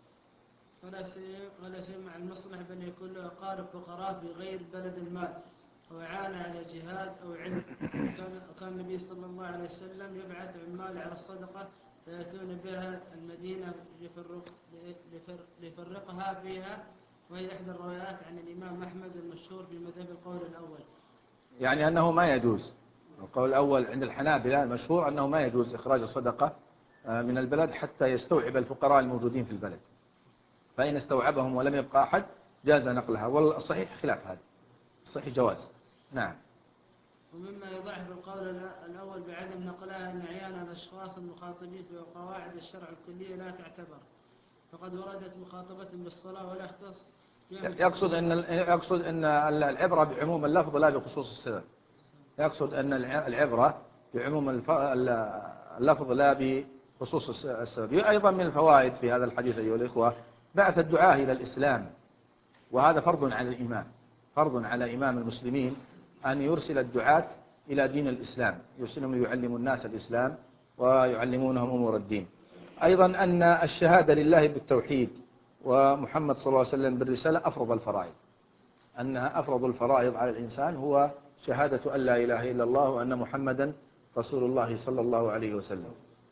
ولا سيما المصلحة بأن يكون له أقارب فقراء في غير بلد المال وعانى على جهاد أو علم. كان النبي صلى الله عليه وسلم يبعث عمال على الصدقة فيأتون بها المدينة ليفرق ليفرقها فيها، وهي إحدى الروايات عن الإمام أحمد المشهور في مذهب القول الأول. يعني أنه ما يجوز، القول الأول عند الحنابلة المشهور أنه ما يجوز إخراج الصدقة من البلد حتى يستوعب الفقراء الموجودين في البلد، فإن استوعبهم ولم يبقى أحد جاز نقلها، والصحيح خلاف هذا، الصحيح جواز. نعم. ومما يضعف القول الأول بعدم نقلها أن عيان الأشخاص المخاطبين في قواعد الشرع الكلية لا تعتبر، فقد وردت مخاطبة بالصلاة ولا يختص. يقصد أن يقصد أن العبرة بعموم اللفظ لا بخصوص السبب، يقصد أن العبرة بعموم اللفظ لا بخصوص السبب. أيضا من الفوائد في هذا الحديث أيها الإخوة بعث الدعاء إلى الإسلام، وهذا فرض على الإمام، فرض على إمام المسلمين أن يرسل الدعاة إلى دين الإسلام، يرسلهم ليعلموا الناس الإسلام ويعلمونهم أمور الدين. أيضا أن الشهادة لله بالتوحيد ومحمد صلى الله عليه وسلم بالرسالة أفرض الفرائض، أنها أفرض الفرائض على الإنسان هو شهادة أن لا إله إلا الله وأن محمدا رسول الله صلى الله عليه وسلم.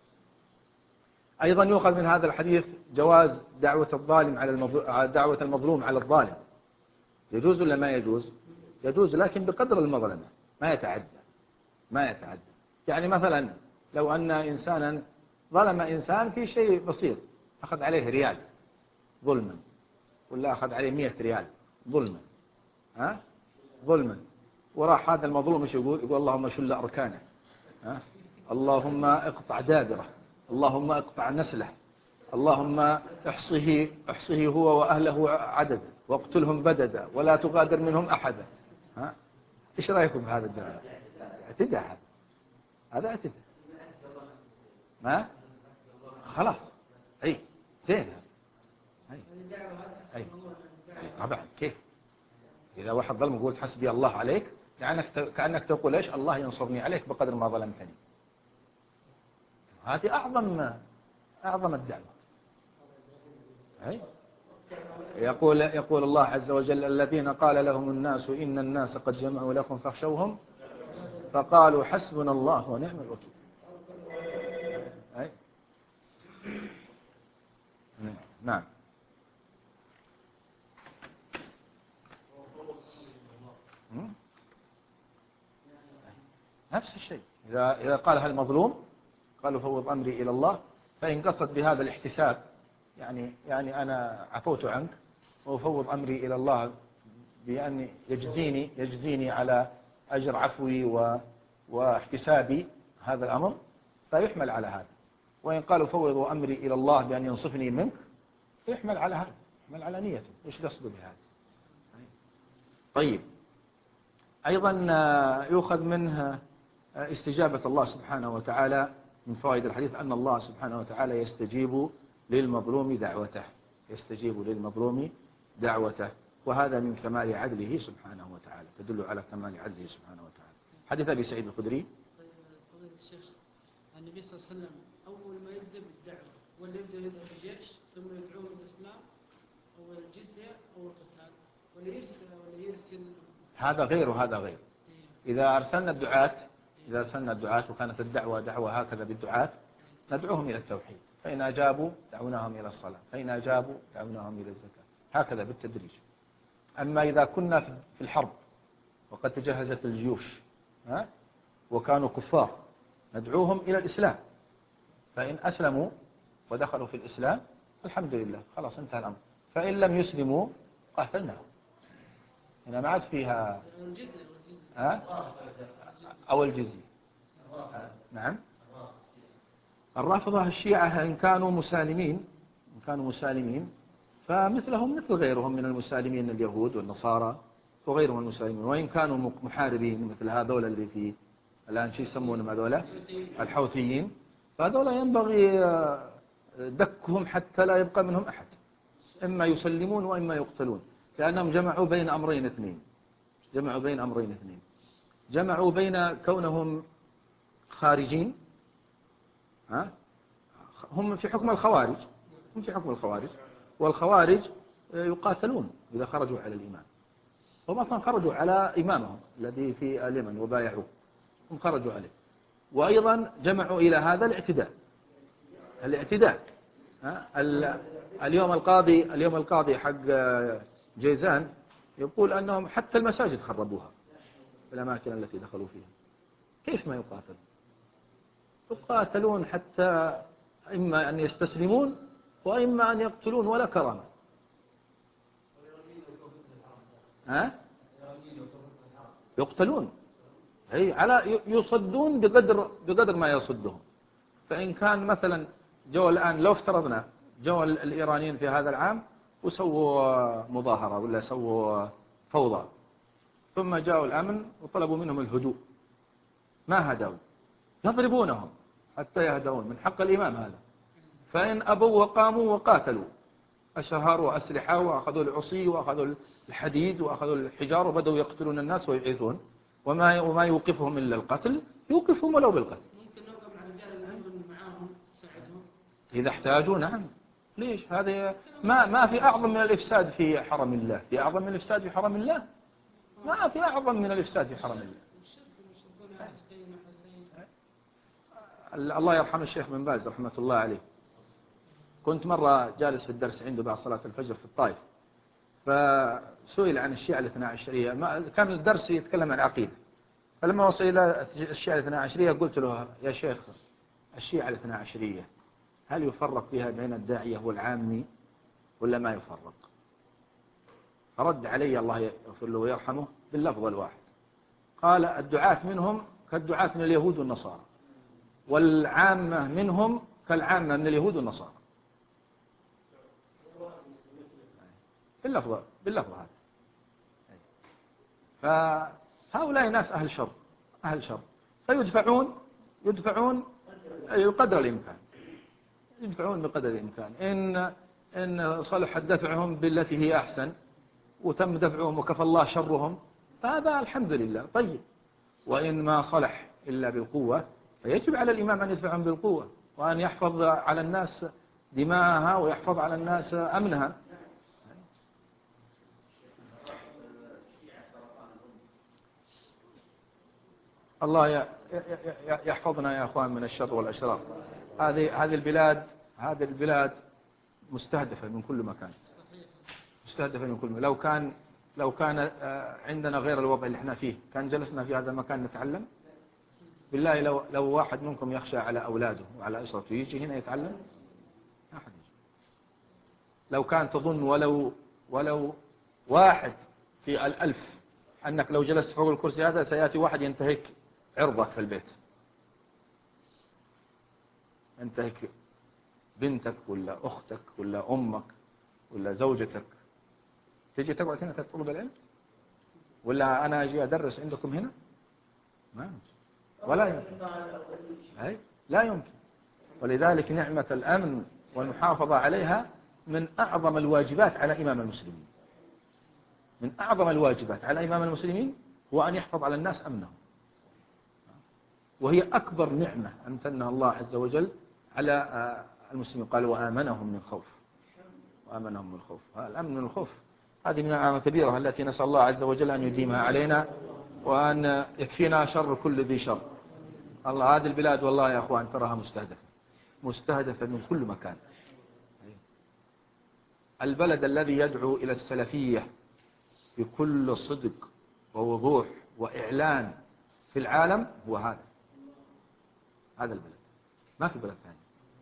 أيضا يؤخذ من هذا الحديث جواز دعوة الظالم على المظلوم، دعوة المظلوم على الظالم، يجوز ولا ما يجوز؟ يجوز لكن بقدر المظلمة، ما يتعدى، ما يتعدى. يعني مثلا لو أن إنسانا ظلم إنسان في شيء بسيط، أخذ عليه ريال ظلما، ولا أخذ عليه مئة ريال ظلما، ها ظلما، وراح هذا المظلوم ايش يقول؟ يقول اللهم شل أركانه، ها؟ اللهم اقطع دابره، اللهم اقطع نسله، اللهم احصه احصه هو وأهله عددا واقتلهم بددا ولا تغادر منهم أحدا. ها ايش رأيكم بهذا الدعاء؟ اعتدى هذا، هذا اعتدى، ما خلاص اي زين، اي اي طبعا. كيف إذا واحد ظلم يقول حسبي الله عليك، يعني كأنك تقول إيش؟ الله ينصرني عليك بقدر ما ظلمتني. هذه أعظم أعظم الدعوة. أي يقول يقول الله عز وجل الذين قال لهم الناس إن الناس قد جمعوا لكم فاخشوهم فقالوا حسبنا الله ونعم الوكيل. أي نعم. نفس الشيء، إذا إذا قالها المظلوم قالوا فوض أمري إلى الله، فإن قصد بهذا الاحتساب يعني يعني أنا عفوت عنك وأفوض أمري إلى الله بأن يجزيني يجزيني على أجر عفوي واحتسابي هذا الأمر، فيحمل على هذا. وإن قالوا فوضوا أمري إلى الله بأن ينصفني منك يحمل على هذا، يحمل على نيته، إيش قصده بهذا. طيب أيضا يؤخذ منها استجابة الله سبحانه وتعالى، من فوائد الحديث أن الله سبحانه وتعالى يستجيب للمظلوم دعوته، يستجيب للمظلوم دعوته، وهذا من كمال عدله سبحانه وتعالى، تدل على كمال عدله سبحانه وتعالى. حديث أبي سعيد الخدري. فضيلة الشيخ، النبي صلى الله عليه وسلم أول ما يبدأ بالدعوة ولا يبدأ يدعو بالجيش ثم يدعوهم الإسلام أو الجزية أو القتال، ولا يرسل ولا يرسل هذا غير وهذا غير. إذا أرسلنا الدعاة إذا أرسلنا الدعاة وكانت الدعوة دعوة هكذا بالدعاة ندعوهم إلى التوحيد، فإن أجابوا دعوناهم إلى الصلاة، فإن أجابوا دعوناهم إلى الزكاة، هكذا بالتدريج. أما إذا كنا في الحرب وقد تجهزت الجيوش ها وكانوا كفار ندعوهم إلى الإسلام، فإن أسلموا ودخلوا في الإسلام الحمد لله خلاص انتهى الأمر. فإن لم يسلموا قاتلناهم. هنا ما عاد فيها ها؟ أو الجزية. نعم. الرافضة الشيعة إن كانوا مسالمين إن كانوا مسالمين فمثلهم مثل غيرهم من المسالمين اليهود والنصارى وغيرهم من المسالمين. وإن كانوا محاربين مثل هذول اللي في الآن شو يسمونهم هذول الحوثيين فهذول ينبغي دكهم حتى لا يبقى منهم أحد، إما يسلمون وإما يقتلون، لأنهم جمعوا بين أمرين اثنين جمعوا بين أمرين اثنين جمعوا بين كونهم خارجين، ها؟ هم في حكم الخوارج هم في حكم الخوارج والخوارج يقاتلون إذا خرجوا على الإمام. هم أصلا خرجوا على إمامهم الذي في اليمن وبايعوه، هم خرجوا عليه. وأيضا جمعوا إلى هذا الاعتداء الاعتداء ها؟ اليوم القاضي اليوم القاضي حق جيزان يقول أنهم حتى المساجد خربوها في الأماكن التي دخلوا فيها. كيف ما يقاتل؟ يقاتلون حتى إما أن يستسلمون وإما أن يقتلون ولا كرامة. ها؟ يقتلون أي على يصدون بقدر بقدر ما يصدهم. فإن كان مثلا جو الآن لو افترضنا جو الإيرانيين في هذا العام وسووا مظاهرة ولا سووا فوضى ثم جاءوا الأمن وطلبوا منهم الهدوء ما هدوا يضربونهم حتى يهدون من حق الإمام هذا. فإن أبوا وقاموا وقاتلوا أشهروا أسلحة وأخذوا العصي وأخذوا الحديد وأخذوا الحجار وبدأوا يقتلون الناس ويعيثون وما وما يوقفهم إلا القتل يوقفهم ولو بالقتل. ممكن نوقف على رجال الأمن معاهم ساعدهم إذا احتاجوا. نعم. ليش هذا ما ما في أعظم من الإفساد في حرم الله في أعظم من الإفساد في حرم الله ما في أعظم من الإفساد في حرم الله. الله يرحم الشيخ بن باز رحمة الله عليه. كنت مرة جالس في الدرس عنده بعد صلاة الفجر في الطائف فسئل عن الشيعة الاثنى عشرية. كان الدرس يتكلم عن العقيدة فلما وصل إلى الشيعة الاثنى عشرية قلت له يا شيخ الشيعة الاثنى عشرية هل يفرق فيها بين الداعية والعامي ولا ما يفرق؟ رد علي الله يغفر له ويرحمه باللفظ الواحد قال الدعاة منهم كالدعاة من اليهود والنصارى والعامة منهم كالعامة من اليهود والنصارى. باللفظ باللفظ هذا. فهؤلاء ناس أهل شر أهل شر فيدفعون يدفعون بقدر الإمكان يدفعون بقدر الإمكان. إن إن صلح دفعهم بالتي هي أحسن وتم دفعهم وكفى الله شرهم فهذا الحمد لله طيب. وإن ما صلح إلا بالقوة فيجب على الإمام أن يدفعهم بالقوة وأن يحفظ على الناس دماءها ويحفظ على الناس أمنها. الله يحفظنا يا أخوان من الشر والأشرار. هذه هذه البلاد هذه البلاد مستهدفة من كل مكان مستهدفة من كل مكان. لو كان لو كان عندنا غير الوضع اللي احنا فيه كان جلسنا في هذا المكان نتعلم. بالله لو لو واحد منكم يخشى على أولاده وعلى أسرته يجي هنا يتعلم ما حد يجي. لو كان تظن ولو ولو واحد في الألف أنك لو جلست فوق الكرسي هذا سيأتي واحد ينتهك عرضك في البيت ينتهك بنتك ولا أختك ولا أمك ولا زوجتك تجي تقعد هنا تطلب العلم ولا أنا أجي أدرس عندكم هنا ما يمكن ولا يمكن أي لا يمكن. ولذلك نعمة الأمن والمحافظة عليها من أعظم الواجبات على إمام المسلمين. من أعظم الواجبات على إمام المسلمين هو أن يحفظ على الناس أمنهم وهي أكبر نعمة أمتنها الله عز وجل على المسلمين. قال وآمنهم من خوف وآمنهم من الخوف. الأمن من الخوف هذه من النعمة الكبيرة التي نسأل الله عز وجل أن يديمها علينا وأن يكفينا شر كل ذي شر. الله هذه البلاد والله يا أخوان تراها مستهدفة مستهدفة من كل مكان. البلد الذي يدعو إلى السلفية بكل صدق ووضوح وإعلان في العالم هو هذا هذا البلد ما في بلد ثاني.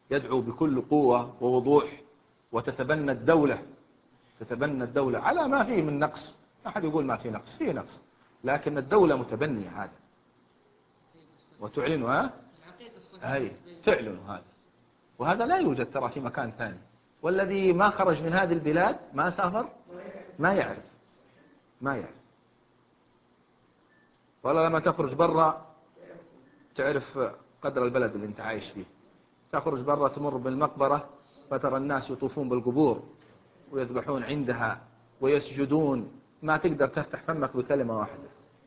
يدعو بكل قوة ووضوح وتتبنى الدولة تتبنى الدولة على ما فيه من نقص. أحد يقول ما فيه نقص، فيه نقص، لكن الدولة متبنية هذا وتعلنها، هاي تعلن هذا، وهذا لا يوجد ترى في مكان ثاني. والذي ما خرج من هذه البلاد ما سافر ما يعرف ما يعرف والله لما تخرج برا تعرف قدر البلد اللي انت عايش فيه. تخرج برا تمر بالمقبرة فترى الناس يطوفون بالقبور ويذبحون عندها ويسجدون، ما تقدر تفتح فمك بكلمة واحدة.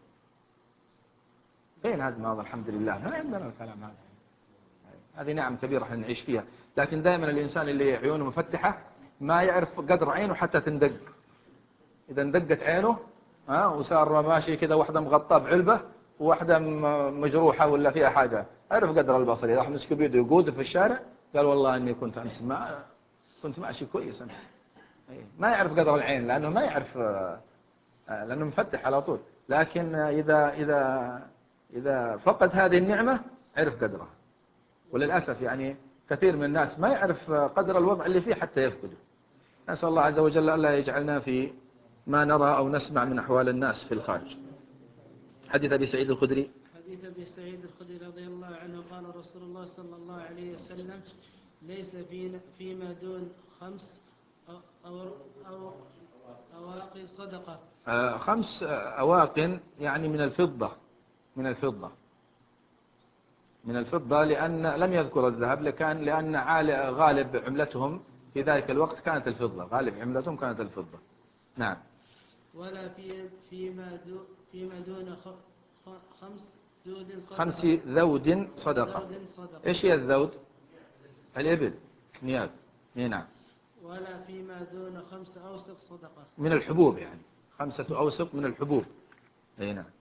فين هذا؟ هذا الحمد لله ما عندنا الكلام هذا. هذه نعم كبيرة احنا نعيش فيها، لكن دائما الإنسان اللي عيونه مفتحة ما يعرف قدر عينه حتى تندق. إذا اندقت عينه ها وصار ماشي كذا، واحدة مغطاة بعلبة وواحدة مجروحة ولا فيها حاجة، عرف قدر البصر. راح مسك بيده يقود في الشارع قال والله إني كنت أمس ما كنت ماشي كويس أمس. ما يعرف قدر العين لأنه ما يعرف، لأنه مفتح على طول. لكن إذا إذا إذا فقد هذه النعمة عرف قدرها. وللأسف يعني كثير من الناس ما يعرف قدر الوضع اللي فيه حتى يفقده. نسأل الله عز وجل ألا يجعلنا في ما نرى أو نسمع من أحوال الناس في الخارج. حديث أبي سعيد الخدري حديث أبي سعيد الخدري رضي الله عنه قال رسول الله صلى الله عليه وسلم ليس فينا فيما دون خمس أو أو أو أواقي صدقة. آه خمس أواق يعني من الفضة من الفضة من الفضة لأن لم يذكر الذهب، لكان لأن غالب عملتهم في ذلك الوقت كانت الفضة، غالب عملتهم كانت الفضة. نعم. ولا في فيما دون فيما دون خمس ذود صدقة. خمس ذود صدقة. إيش هي الذود؟ الإبل نياب. نعم. ولا فيما دون خمس أوسق صدقة. من الحبوب يعني خمسة أوسق من الحبوب. أي نعم.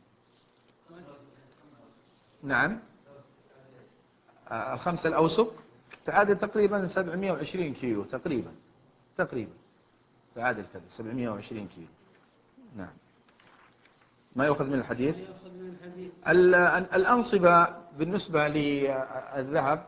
نعم. الخمسة الأوسق تعادل تقريبا سبعمائة وعشرين كيلو تقريبا تقريبا تعادل كذا سبعمائة وعشرين كيلو. نعم. ما يأخذ من الحديث. الأنصبة بالنسبة للذهب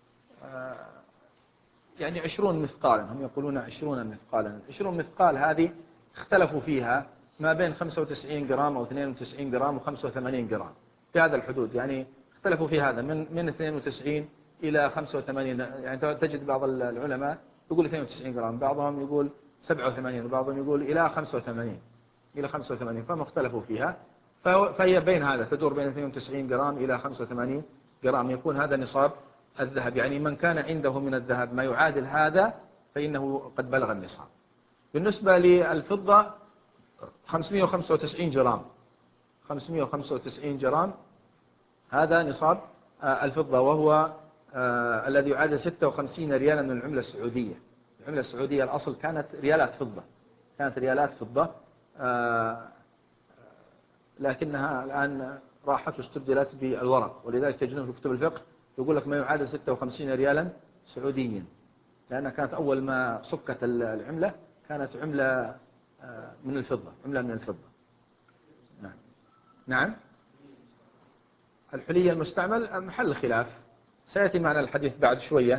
يعني عشرون مثقالا، هم يقولون عشرون مثقالا. عشرون مثقال هذه اختلفوا فيها ما بين خمسة وتسعين جرام أو اثنين وتسعين جرام وخمسة وثمانين جرام، في هذا الحدود. يعني اختلفوا في هذا من من اثنين وتسعين إلى خمسة وثمانين. يعني تجد بعض العلماء يقول اثنين وتسعين جرام، بعضهم يقول سبعة وثمانين، وبعضهم يقول إلى خمسة وثمانين إلى خمسة وثمانين، فهم اختلفوا فيها. فهي بين هذا تدور بين اثنين وتسعين جرام إلى خمسة وثمانين جرام، يكون هذا نصاب الذهب. يعني من كان عنده من الذهب ما يعادل هذا فإنه قد بلغ النصاب. بالنسبة للفضة خمسمائة وخمسة وتسعين جرام خمسمائة وخمسة وتسعين جرام هذا نصاب الفضة، وهو آه الذي يعادل ستة وخمسين ريالا من العملة السعودية. العملة السعودية الأصل كانت ريالات فضة كانت ريالات فضة آه لكنها الآن راحت واستبدلت بالورق، ولذلك تجدون في كتب الفقه يقول لك ما يعادل ستة وخمسين ريالا سعوديا، لأنها كانت أول ما صكت العملة كانت عملة من الفضة عملة من الفضة. نعم. نعم. الحلي المستعمل محل خلاف، سيأتي معنا الحديث بعد شوية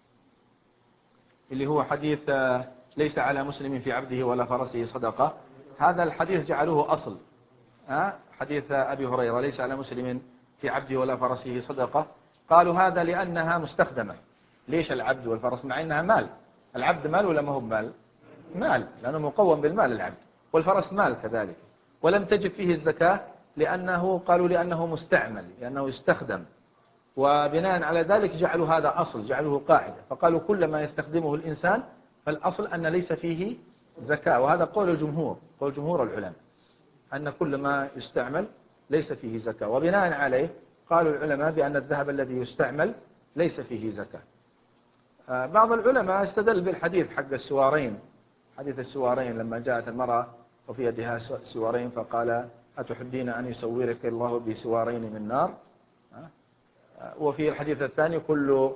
اللي هو حديث ليس على مسلم في عبده ولا فرسه صدقة. هذا الحديث جعلوه أصل. حديث أبي هريرة ليس على مسلم في عبده ولا فرسه صدقة، قالوا هذا لأنها مستخدمة. ليش العبد والفرس مع أنها مال؟ العبد مال ولا ما هو مال؟ مال، لأنه مقوم بالمال العبد، والفرس مال كذلك. ولم تجب فيه الزكاة لأنه قالوا لأنه مستعمل، لأنه يستخدم، وبناء على ذلك جعلوا هذا أصل، جعلوه قاعدة. فقالوا كل ما يستخدمه الإنسان فالأصل أن ليس فيه زكاة، وهذا قول الجمهور قول جمهور العلماء أن كل ما يستعمل ليس فيه زكاة. وبناء عليه قالوا العلماء بأن الذهب الذي يستعمل ليس فيه زكاة. بعض العلماء استدل بالحديث حق السوارين، حديث السوارين لما جاءت المرأة وفي يدها سوارين فقال أتحبين أن يسورك الله بسوارين من نار. وفي الحديث الثاني كل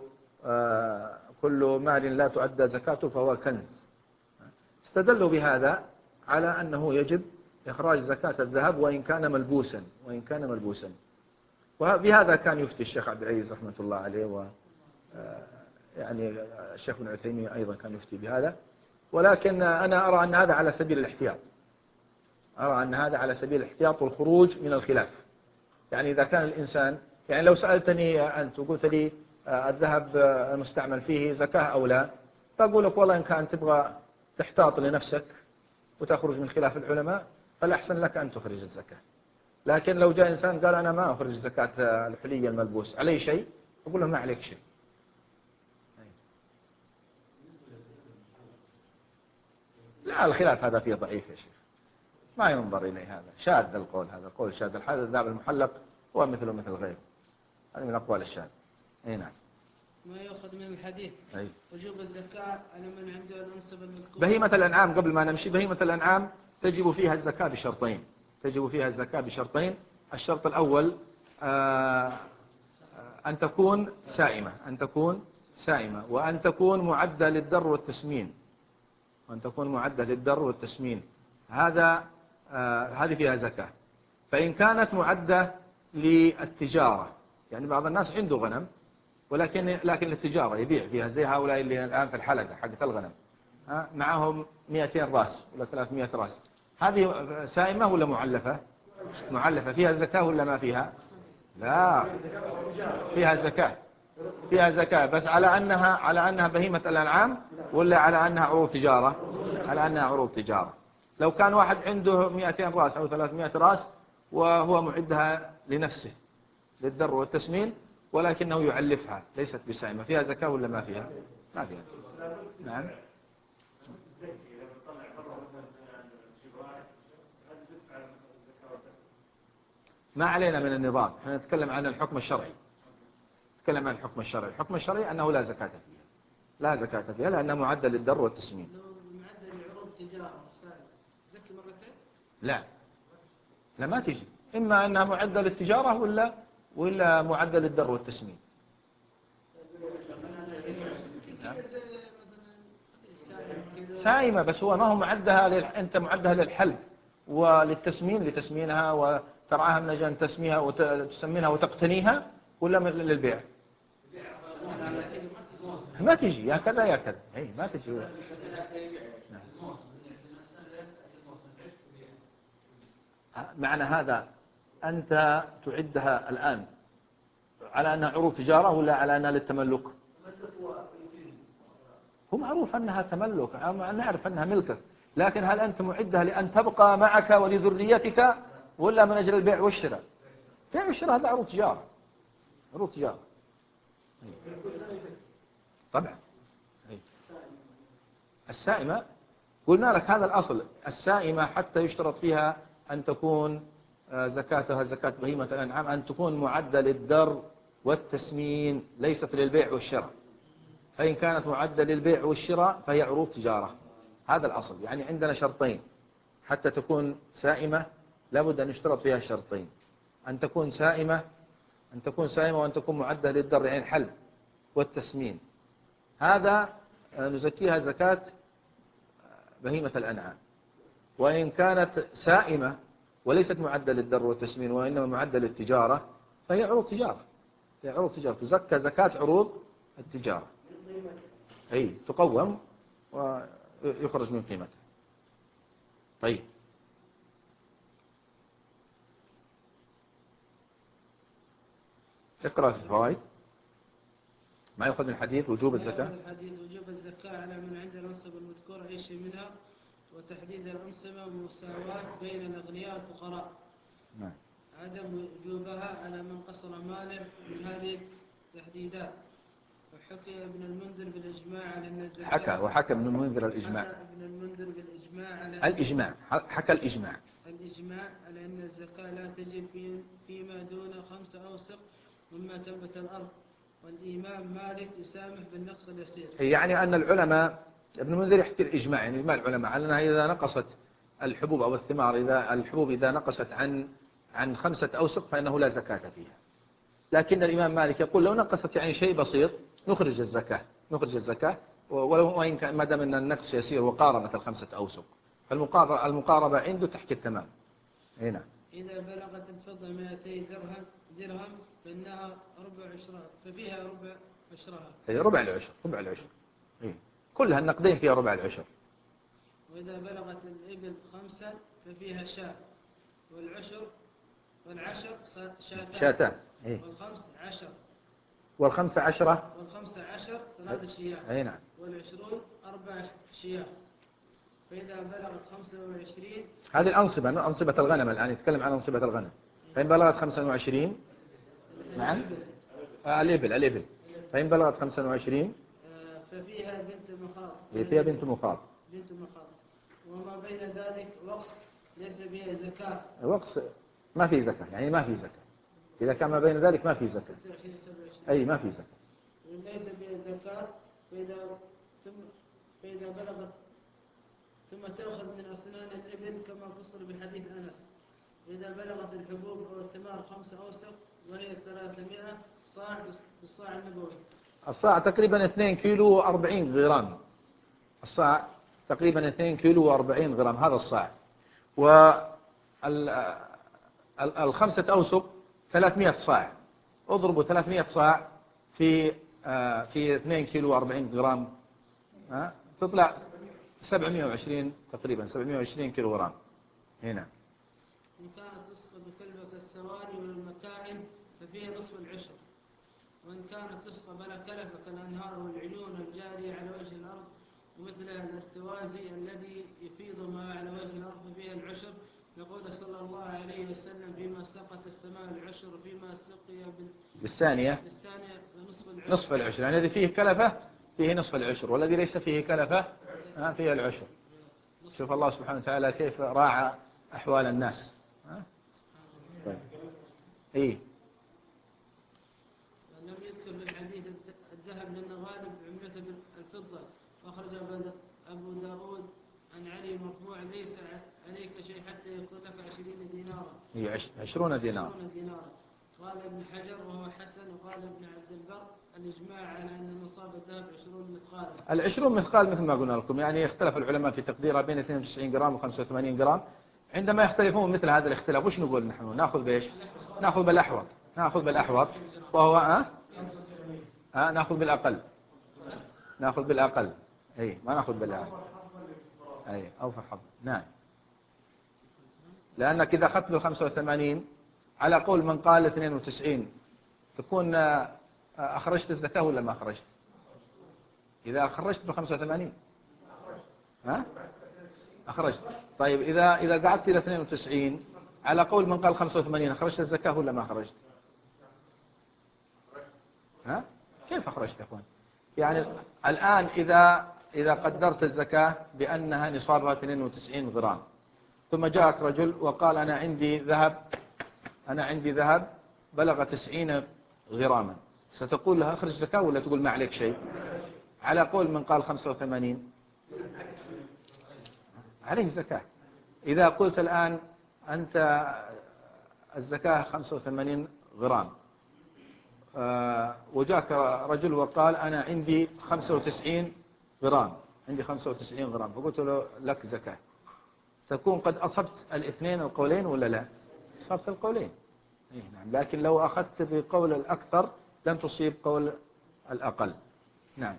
كل مال لا تؤدى زكاته فهو كنز. استدلوا بهذا على أنه يجب إخراج زكاة الذهب وإن كان ملبوسا وإن كان ملبوسا وبهذا كان يفتي الشيخ عبد العزيز رحمة الله عليه يعني الشيخ ابن عثيمين أيضا كان يفتي بهذا، ولكن أنا أرى أن هذا على سبيل الاحتياط، أرى أن هذا على سبيل الاحتياط والخروج من الخلاف. يعني إذا كان الإنسان، يعني لو سألتني أنت وقلت لي الذهب المستعمل فيه زكاة أو لا، فأقول لك والله إن كان تبغى تحتاط لنفسك وتخرج من خلاف العلماء فالأحسن لك أن تخرج الزكاة. لكن لو جاء إنسان قال أنا ما أخرج زكاة الحلي الملبوس، علي شيء؟ أقول له ما عليك شيء. لا، الخلاف هذا فيه ضعيف يا شيخ، ما ينظر إليه، هذا شاذ القول، هذا قول شاذ. الحاذ الذهب المحلق هو مثله مثل غيره، هذه من الأقوال الشاذ. أي نعم. ما يأخذ من الحديث أي. وجوب الزكاة على من عنده الأنصبة المذكورة. بهيمة الأنعام، قبل ما نمشي، بهيمة الأنعام تجب فيها الزكاة بشرطين، تجب فيها الزكاة بشرطين. الشرط الأول آه أن تكون سائمة، أن تكون سائمة، وأن تكون معدة للدر والتسمين، وأن تكون معدة للدر والتسمين. هذا آه هذه فيها زكاة. فإن كانت معدة للتجارة، يعني بعض الناس عنده غنم ولكن لكن للتجارة يبيع فيها، زي هؤلاء اللي الآن في الحلقة حقت الغنم معهم مئتين رأس ولا ثلاثمئة رأس، هذه سائمة ولا معلفة؟ معلفة. فيها زكاة ولا ما فيها؟ لا، فيها زكاة، فيها زكاة، بس على أنها على أنها بهيمة الأنعام ولا على أنها عروض تجارة؟ على أنها عروض تجارة. لو كان واحد عنده مئتين رأس أو ثلاثمئة رأس وهو معدها لنفسه للدر والتسمين ولكنه يعلفها، ليست بسائمة، فيها زكاة ولا ما فيها؟ ما فيها. نعم. ما علينا من النظام، احنا نتكلم عن الحكم الشرعي، نتكلم عن الحكم الشرعي. الحكم الشرعي أنه لا زكاة فيها، لا زكاة فيها لأنها معدة للدر والتسمين. لو معدة لعروض تجارة زكي مرتين؟ لا، لا ما تجي، إما أنها معدة للتجارة ولا ولا معدة للدر والتسمين. سائمة، بس هو ما هو معدها لل... أنت معدها للحلب وللتسمين، لتسمينها وترعاها من أجل تسميها وتسمينها وتقتنيها، ولا للبيع؟ ما تجي يا كذا يا كذا، اي ما تجي. معنى هذا أنت تعدها الآن على أنها عروض تجارة ولا على أنها للتملك؟ هو معروف أنها تملك، نعرف أنها ملكك، لكن هل أنت معدها لأن تبقى معك ولذريتك ولا من أجل البيع والشراء؟ البيع والشراء هذا عروض تجارة، عروض تجارة طبعا. السائمة قلنا لك هذا الأصل، السائمة حتى يشترط فيها أن تكون زكاتها زكاة بهيمة الأنعام أن تكون معدة للدر والتسمين، ليست للبيع والشراء. فإن كانت معدة للبيع والشراء فهي عروض تجارة، هذا الأصل. يعني عندنا شرطين حتى تكون سائمة، لابد أن يشترط فيها شرطين، أن تكون سائمة أن تكون سائمة وأن تكون معدة للدر، يعني الحلب والتسمين. هذا نزكيها زكاة بهيمة الأنعام. وإن كانت سائمة وليست معدة للدر والتسمين وإنما معدة للتجارة فهي عروض تجارة، هي عروض تجارة، تزكى زكاة عروض التجارة، أي تقوم ويخرج من قيمتها. طيب، اقرأ في الفوائد. ما يأخذ من الحديث وجوب الزكاة. الحديث وجوب الزكاة على من عنده الأنصبة المذكورة أي شيء منها، وتحديد الأنصبة ومساواة بين الأغنياء والفقراء. نعم. عدم وجوبها على من قصر ماله من هذه التحديدات. وحكى ابن المنذر بالإجماع على أن الزكاة حكى وحكى ابن المنذر الإجماع. حكى ابن المنذر بالإجماع على الإجماع حكى الإجماع الإجماع على أن الزكاة لا تجب في فيما دون خمسة أوسق مما تنبت الأرض، والإمام مالك يسامح بالنقص اليسير. يعني أن العلماء، ابن المنذر يحكي الإجماع، يعني إجماع العلماء على أنها إذا نقصت الحبوب أو الثمار، إذا الحبوب إذا نقصت عن عن خمسة أوسق فإنه لا زكاة فيها. لكن الإمام مالك يقول لو نقصت يعني شيء بسيط نخرج الزكاة، نخرج الزكاة ولو وإن كان ما دام أن النقص يسير وقاربة الخمسة أوسق، فالمقاربة المقاربة عنده تحكي التمام. هنا إذا بلغت الفضة مئتي درهم درهم فإنها ربع عشرة، ففيها ربع عشرها. هي ربع العشر، ربع العشر. إيه. كلها النقدين فيها ربع العشر. وإذا بلغت الإبل خمسا ففيها شاة، والعشر والعشر شاتان. شاتان. إيه. والخمس عشر. والخمسة عشرة. والخمسة عشر ثلاث شياه. أي نعم. والعشرون أربع شياه. فإذا بلغت خمسة وعشرين. هذه الأنصبة، أنصبة الغنم الآن يتكلم عن أنصبة الغنم. فإن بلغت خمسة وعشرين. نعم. آه الإبل الإبل. فإن بلغت خمسة وعشرين. آه ففيها بنت مخاض. فيها بنت مخاض. بنت مخاض. وما بين ذلك وقت ليس فيها زكاة. وقت ما في زكاة، يعني ما في زكاة. إذا كان ما بين ذلك ما في زكاة. أي ما في زكاة. ليس فيها زكاة. فإذا ثم فإذا بلغت ثم تأخذ من أسنان الإبل كما فصل بحديث أنس. إذا بلغت الحبوب أو الثمار خمسة أوسق وهي ثلاثمائة صاع بالصاع النبوي. الصاع تقريبا اثنين كيلو وأربعين غرام. الصاع تقريبا اثنين كيلو وأربعين غرام، هذا الصاع. والخمسة أوسق ثلاثمائة صاع. اضربوا ثلاثمائة صاع في في اثنين كيلو وأربعين غرام، تطلع سبعمائة وعشرين تقريبا سبعمائة وعشرين كيلو غرام. هنا إن كانت تسقى بكلبة السواري والمكائن ففيها نصف العشر. وإن كانت تسقى بلا كلفة كالأنهار والعيون الجارية على وجه الأرض ومثلها الارتوازي الذي يفيض ما على وجه الأرض ففيها العشر. يقول صلى الله عليه وسلم فيما سقت السماء العشر وفيما سقي بالثانية بالثانية نصف العشر. نصف العشر، يعني الذي فيه كلفة فيه نصف العشر، والذي ليس فيه كلفة فيه العشر. شوف الله سبحانه وتعالى كيف راعى أحوال الناس. طيب. إيه. لم يذكر في الحديث الذهب لأن غالب عملته بالفضة. أخرج أبو داود عن علي مرفوع ليس عليك شيء حتى يكون لك عشرين دينارا. هي عشرون دينار. قال ابن حجر وهو حسن. وقال ابن عبد البر الإجماع على أن نصاب الذهب عشرون مثقال. العشرون مثقال مثل ما قلنا لكم، يعني يختلف العلماء في تقديرها بين اثنين وتسعين جرام وخمسة وثمانين جرام. عندما يختلفون مثل هذا الاختلاف وش نقول نحن؟ نأخذ بإيش؟ نأخذ بالأحوط. نأخذ بالأحوط وهو أه؟ أه نأخذ بالأقل. نأخذ بالأقل. أي ما نأخذ بالأعلى. أي أوفر حظ. نعم. لأنك إذا أخذت بالخمسة وثمانين على قول من قال اثنين وتسعين تكون أخرجت الزكاة ولا ما أخرجت؟ إذا أخرجت بالخمسة وثمانين ها؟ أخرجت. طيب إذا إذا قعدت إلى اثنين وتسعين على قول من قال خمسة وثمانين أخرجت الزكاة ولا ما أخرجت؟ ها؟ كيف أخرجت يا أخوان؟ يعني الآن إذا إذا قدرت الزكاة بأنها نصابها اثنين وتسعين غرام، ثم جاءك رجل وقال أنا عندي ذهب أنا عندي ذهب بلغ تسعين غراما، ستقول له أخرج زكاة ولا تقول ما عليك شيء؟ على قول من قال خمسة وثمانين عليه زكاة. إذا قلت الآن أنت الزكاة خمسة وثمانين غرام أه وجاك رجل وقال أنا عندي خمسة وتسعين غرام عندي خمسة وتسعين غرام، فقلت له لك زكاة، تكون قد أصبت الاثنين القولين ولا لا؟ أصبت القولين. إيه نعم. لكن لو أخذت بقول الأكثر لم تصيب قول الأقل. نعم.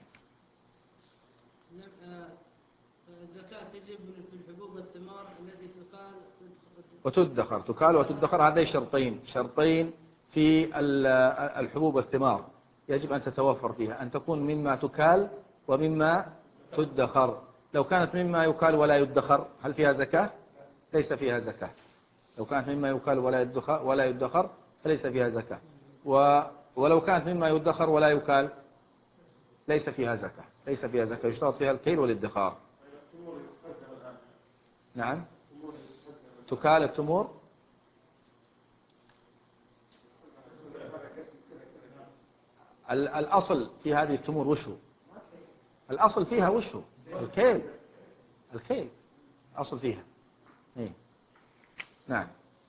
الزكاة تجب في الحبوب والثمار التي تقال وتدخر. تقال وتدخر، هذين شرطين شرطين في الحبوب والثمار يجب أن تتوفر فيها، أن تكون مما تكال ومما تدخر. لو كانت مما يكال ولا يدخر هل فيها زكاة؟ ليس فيها زكاة. لو كانت مما يكال ولا يدخر ولا يدخر فليس فيها زكاة. ولو كانت مما يدخر ولا يكال ليس فيها زكاة. ليس فيها زكاة، يشترط فيها الكيل والادخار. نعم. تكال التمور. الأصل في هذه التمور وشو؟ الأصل فيها وشو؟ الكيل. الكيل أصل فيها. إيه؟ نعم.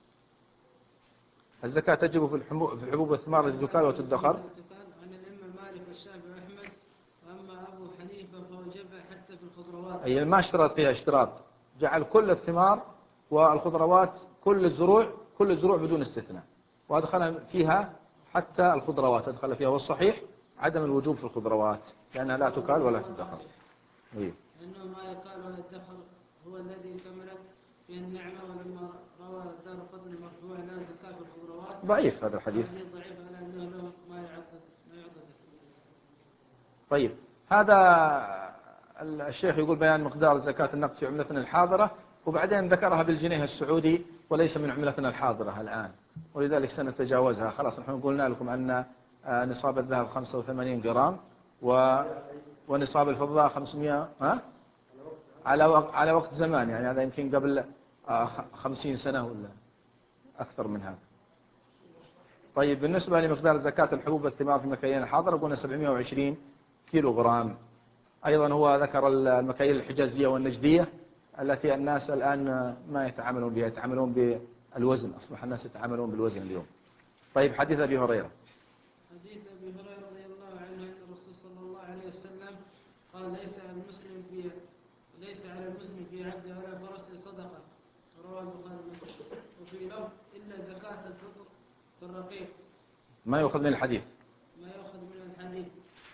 الزكاة تجب في الحبوب والثمار الزكاة وتدخر. عن الإمام مالك والشافعي وأحمد، وأما أبو حنيفة فوجبها حتى في الخضروات. أي ما اشترط فيها اشتراط، جعل كل الثمار والخضروات كل الزروع كل الزروع بدون استثناء، وأدخل فيها حتى الخضروات أدخل فيها. والصحيح عدم الوجوب في الخضروات لأنها لا تكال ولا تدخر. إيه؟ لأنه ما يكال ولا يدخر هو الذي كملت فيه النعمة، ولما روى دار قطن المرفوع لا زكاة في الخضروات ضعيف هذا الحديث. حديث ضعيف على أنه له ما يعطى ما يعطى. طيب هذا الشيخ يقول بيان مقدار زكاة النقد في عملتنا الحاضرة، وبعدين ذكرها بالجنيه السعودي وليس من عملتنا الحاضرة الآن، ولذلك سنتجاوزها. خلاص نحن قلنا لكم أن نصاب الذهب خمسة وثمانين جرام و... ونصاب الفضة خمسمائة ها؟ على وقت على وقت زمان، يعني هذا يمكن قبل خمسين سنة ولا أكثر من هذا. طيب بالنسبة لمقدار زكاة الحبوب والثمار في المكاييل الحاضرة قلنا سبعمائة وعشرين كيلو غرام. أيضا هو ذكر المكاييل الحجازية والنجدية التي الناس الآن ما يتعاملون بها، يتعاملون بالوزن، أصبح الناس يتعاملون بالوزن اليوم. طيب حديث أبي هريرة. حديث أبي هريرة رضي الله عنه أن الرسول صلى الله عليه وسلم قال ليس على المسلم في ليس على المسلم في عبده ولا فرسه صدقة، رواه البخاري ومسلم. وفي لفظ إلا زكاة الفطر في الرقيق. ما يؤخذ من الحديث ما يؤخذ من الحديث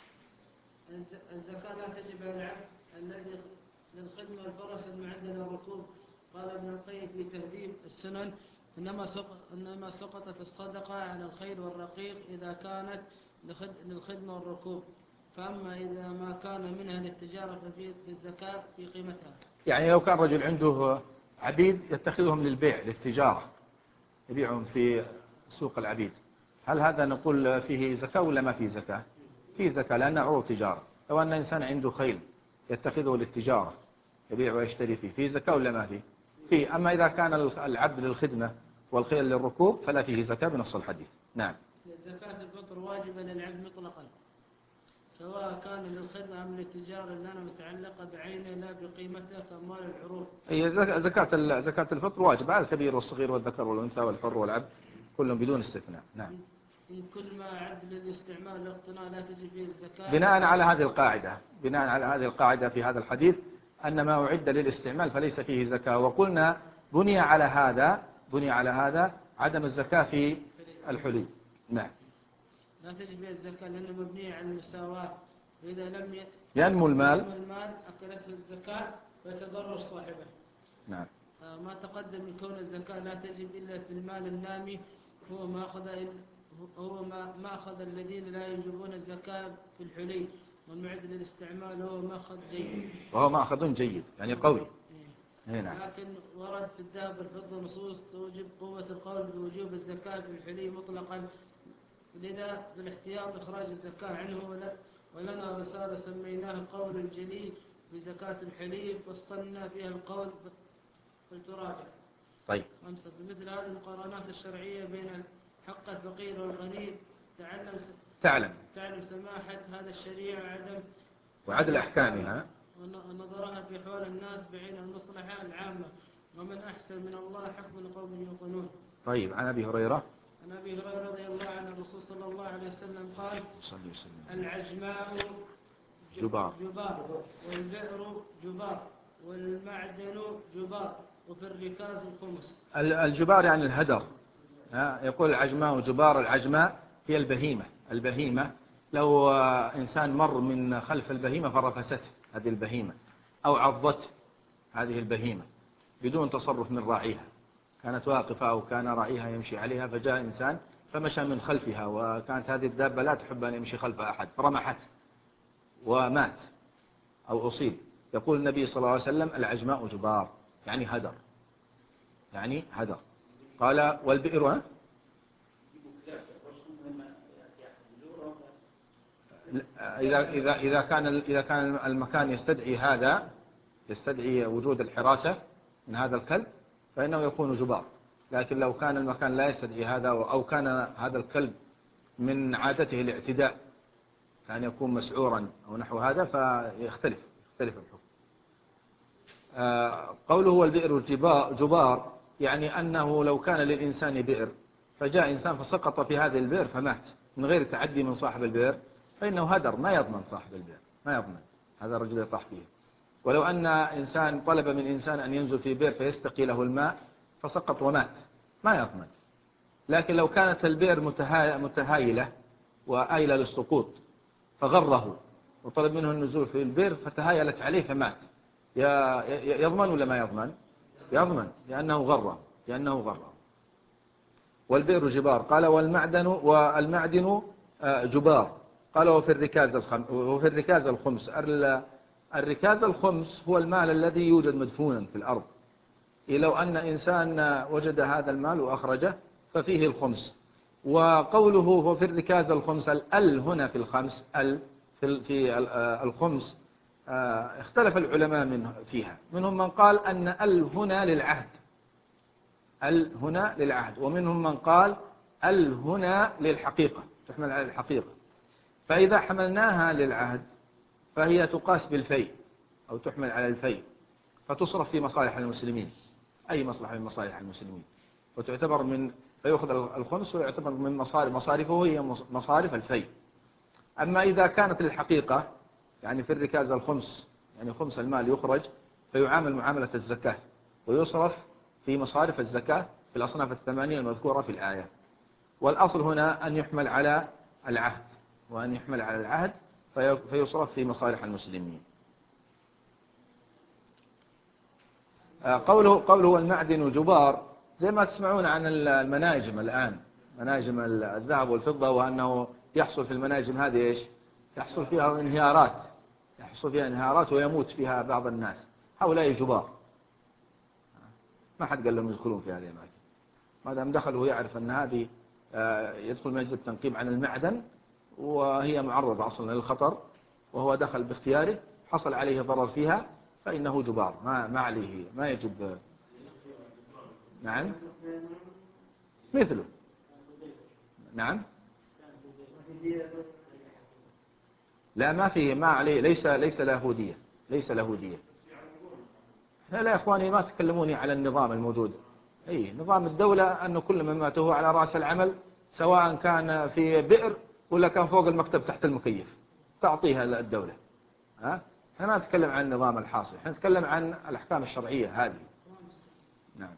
الزكاة لا تجب على العبد الذي للخدمة والفرس المعدة للركوب. قال ابن القيم في تهذيب السنن إنما سقط إنما سقطت الصدقة على الخيل والرقيق إذا كانت للخدمة والركوب، فأما إذا ما كان منها للتجارة ففي الزكاة في قيمتها. يعني لو كان رجل عنده عبيد يتخذهم للبيع للتجارة، يبيعهم في سوق العبيد، هل هذا نقول فيه زكاة ولا ما فيه زكاة؟ فيه زكاة لأنه عروض تجارة. لو أن إنسان عنده خيل يتخذه للتجارة يبيع ويشتري فيه، فيه زكاة ولا ما فيه؟ فيه. أما إذا كان العبد للخدمة والخيل للركوب فلا فيه زكاة بنص الحديث. نعم. زكاة الفطر واجبة للعبد مطلقا سواء كان للخدمة أم للتجارة لأنها متعلقة بعينه لا بقيمتها كأموال العروض. هي زكاة زكاة الفطر واجبة على الكبير والصغير والذكر والأنثى والحر والعبد كلهم بدون استثناء. نعم. إن كل ما عد للاستعمال والاقتناء لا تجب فيه الزكاة. بناء على هذه القاعدة بناء على هذه القاعدة في هذا الحديث أن ما أعد للاستعمال فليس فيه زكاة. وقلنا بني على هذا بني على هذا عدم الزكاة في الحلي. نعم. لا تجب فيه الزكاة لأنه مبني على المساواة، وإذا لم ينمو المال المال أكلته الزكاة فيتضرر صاحبه. نعم. ما تقدم من كون الزكاة لا تجب إلا في المال النامي هو ما أخذ هو ما ما أخذ الذين لا يجبون الزكاة في الحلي، والمعد للاستعمال هو مأخذ جيد. وهو مأخذ جيد يعني قوي. نعم. لكن ورد في الذهب والفضة نصوص توجب قوة القول بوجوب الزكاة في الحلي مطلقا، لذا بالاحتياط إخراج الزكاة عنه. ولنا رسالة سميناها قول الجليل بزكاة الحلي فصلنا فيها القول فلتراجع. طيب. خمسة بمثل هذه المقارنات الشرعية بين حق الفقير والغني تعلم تعلم تعلم سماحة هذا الشريعة وعدم وعدل أحكامها ونظرها في حول الناس بعين المصلحة العامة، ومن أحسن من الله حكم لقوم يوقنون. طيب. عن أبي هريرة عن أبي هريرة رضي الله عنه الرسول صلى الله عليه وسلم قال العجماء جبار جبار والبئر جبار والمعدن جبار وفي الركاز الخمس. الجبار يعني الهدر. يقول العجماء جبار. العجماء هي البهيمة. البهيمة لو إنسان مر من خلف البهيمة فرفسته هذه البهيمة أو عضته هذه البهيمة بدون تصرف من راعيها، كانت واقفة أو كان راعيها يمشي عليها فجاء إنسان فمشى من خلفها، وكانت هذه الدابة لا تحب أن يمشي خلف أحد فرمحته ومات أو أصيب. يقول النبي صلى الله عليه وسلم العجماء جبار يعني هدر يعني هدر. قال والبئر إذا إذا إذا كان إذا كان المكان يستدعي هذا يستدعي وجود الحراسة من هذا الكلب فإنه يكون جبار. لكن لو كان المكان لا يستدعي هذا أو كان هذا الكلب من عادته الاعتداء كان يكون مسعورا أو نحو هذا فيختلف يختلف الحكم. قوله والبئر جبار يعني أنه لو كان للإنسان بئر فجاء إنسان فسقط في هذه البئر فمات من غير تعدي من صاحب البئر فإنه هدر ما يضمن صاحب البئر ما يضمن هذا الرجل يطاح فيه. ولو أن إنسان طلب من إنسان أن ينزل في بئر فيستقي له الماء فسقط ومات ما يضمن. لكن لو كانت البئر متهايلة وآيلة للسقوط فغره وطلب منه النزول في البئر فتهايلت عليه فمات، يضمن ولا ما يضمن؟ يضمن لأنه غره لأنه غره. والبئر جبار. قال والمعدن والمعدن جبار. قال وفي الركاز الخمس وفي الركاز الخمس. الركاز الخمس هو المال الذي يوجد مدفونا في الأرض. لو أن إنسان وجد هذا المال وأخرجه ففيه الخمس. وقوله هو في الركاز الخمس، الأل هنا في الخمس، ال في الخمس اختلف العلماء منه فيها. منهم من قال أن ال هنا للعهد، ال هنا للعهد، ومنهم من قال ال هنا للحقيقة، تحمل على الحقيقة. فإذا حملناها للعهد فهي تقاس بالفيء أو تحمل على الفيء، فتصرف في مصالح المسلمين، أي مصلحة من مصالح المسلمين، وتعتبر من فيأخذ الخمس ويعتبر من مصارف مصارفه هي مصارف الفيء. أما إذا كانت للحقيقة يعني في الركاز الخمس، يعني خمس المال يخرج فيعامل معاملة الزكاة ويصرف في مصارف الزكاة في الأصناف الثمانية المذكورة في الآية. والأصل هنا أن يحمل على العهد، وأن يحمل على العهد فيصرف في مصالح المسلمين. قوله قوله والمعدن جبار، زي ما تسمعون عن المناجم الآن، مناجم الذهب والفضة، وأنه يحصل في المناجم هذه إيش؟ يحصل فيها انهيارات، يحصل فيها انهيارات ويموت فيها بعض الناس. هؤلاء جبار، ما حد قال لهم يدخلون في هذه الأماكن. ما دام دخلوا يعرف أن هذه يدخل مجلس التنقيب عن المعدن وهي معرضة أصلا للخطر، وهو دخل باختياره حصل عليه ضرر فيها، فإنه جبار، ما ما عليه، ما يجب. نعم مثله. نعم لا ما فيه، ما عليه، ليس ليس له دية، ليس له دية. لا لا يا إخواني، ما تكلموني على النظام الموجود. أي نظام الدولة أنه كل من ماته على رأس العمل، سواء كان في بئر ولا كان فوق المكتب تحت المكيف، تعطيها الدولة. ها؟ احنا ما نتكلم عن النظام الحاصل، احنا نتكلم عن الأحكام الشرعية هذه. نعم.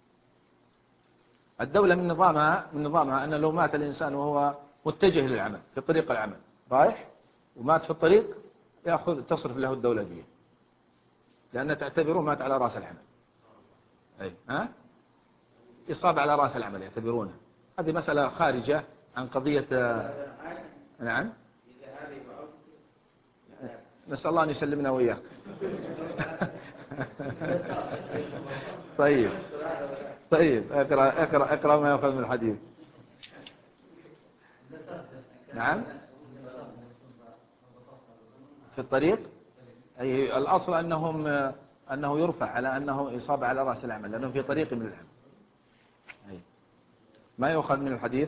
الدولة من نظامها من نظامها أن لو مات الإنسان وهو متجه للعمل في طريق العمل رايح ومات في الطريق، يأخذ تصرف له الدولة دي، لأن تعتبره مات على رأس العمل. أي ها؟ إصابة على رأس العمل يعتبرونه. هذه مسألة خارجة عن قضية. نعم. نسأل الله أن يسلمنا وإياك. طيب طيب اقرأ اقرأ اقرأ ما يأخذ من الحديث. نعم في الطريق. أي الأصل أنهم أنه يرفع على أنه إصابة على رأس العمل، لأنه في طريق من العمل. أي ما يأخذ من الحديث.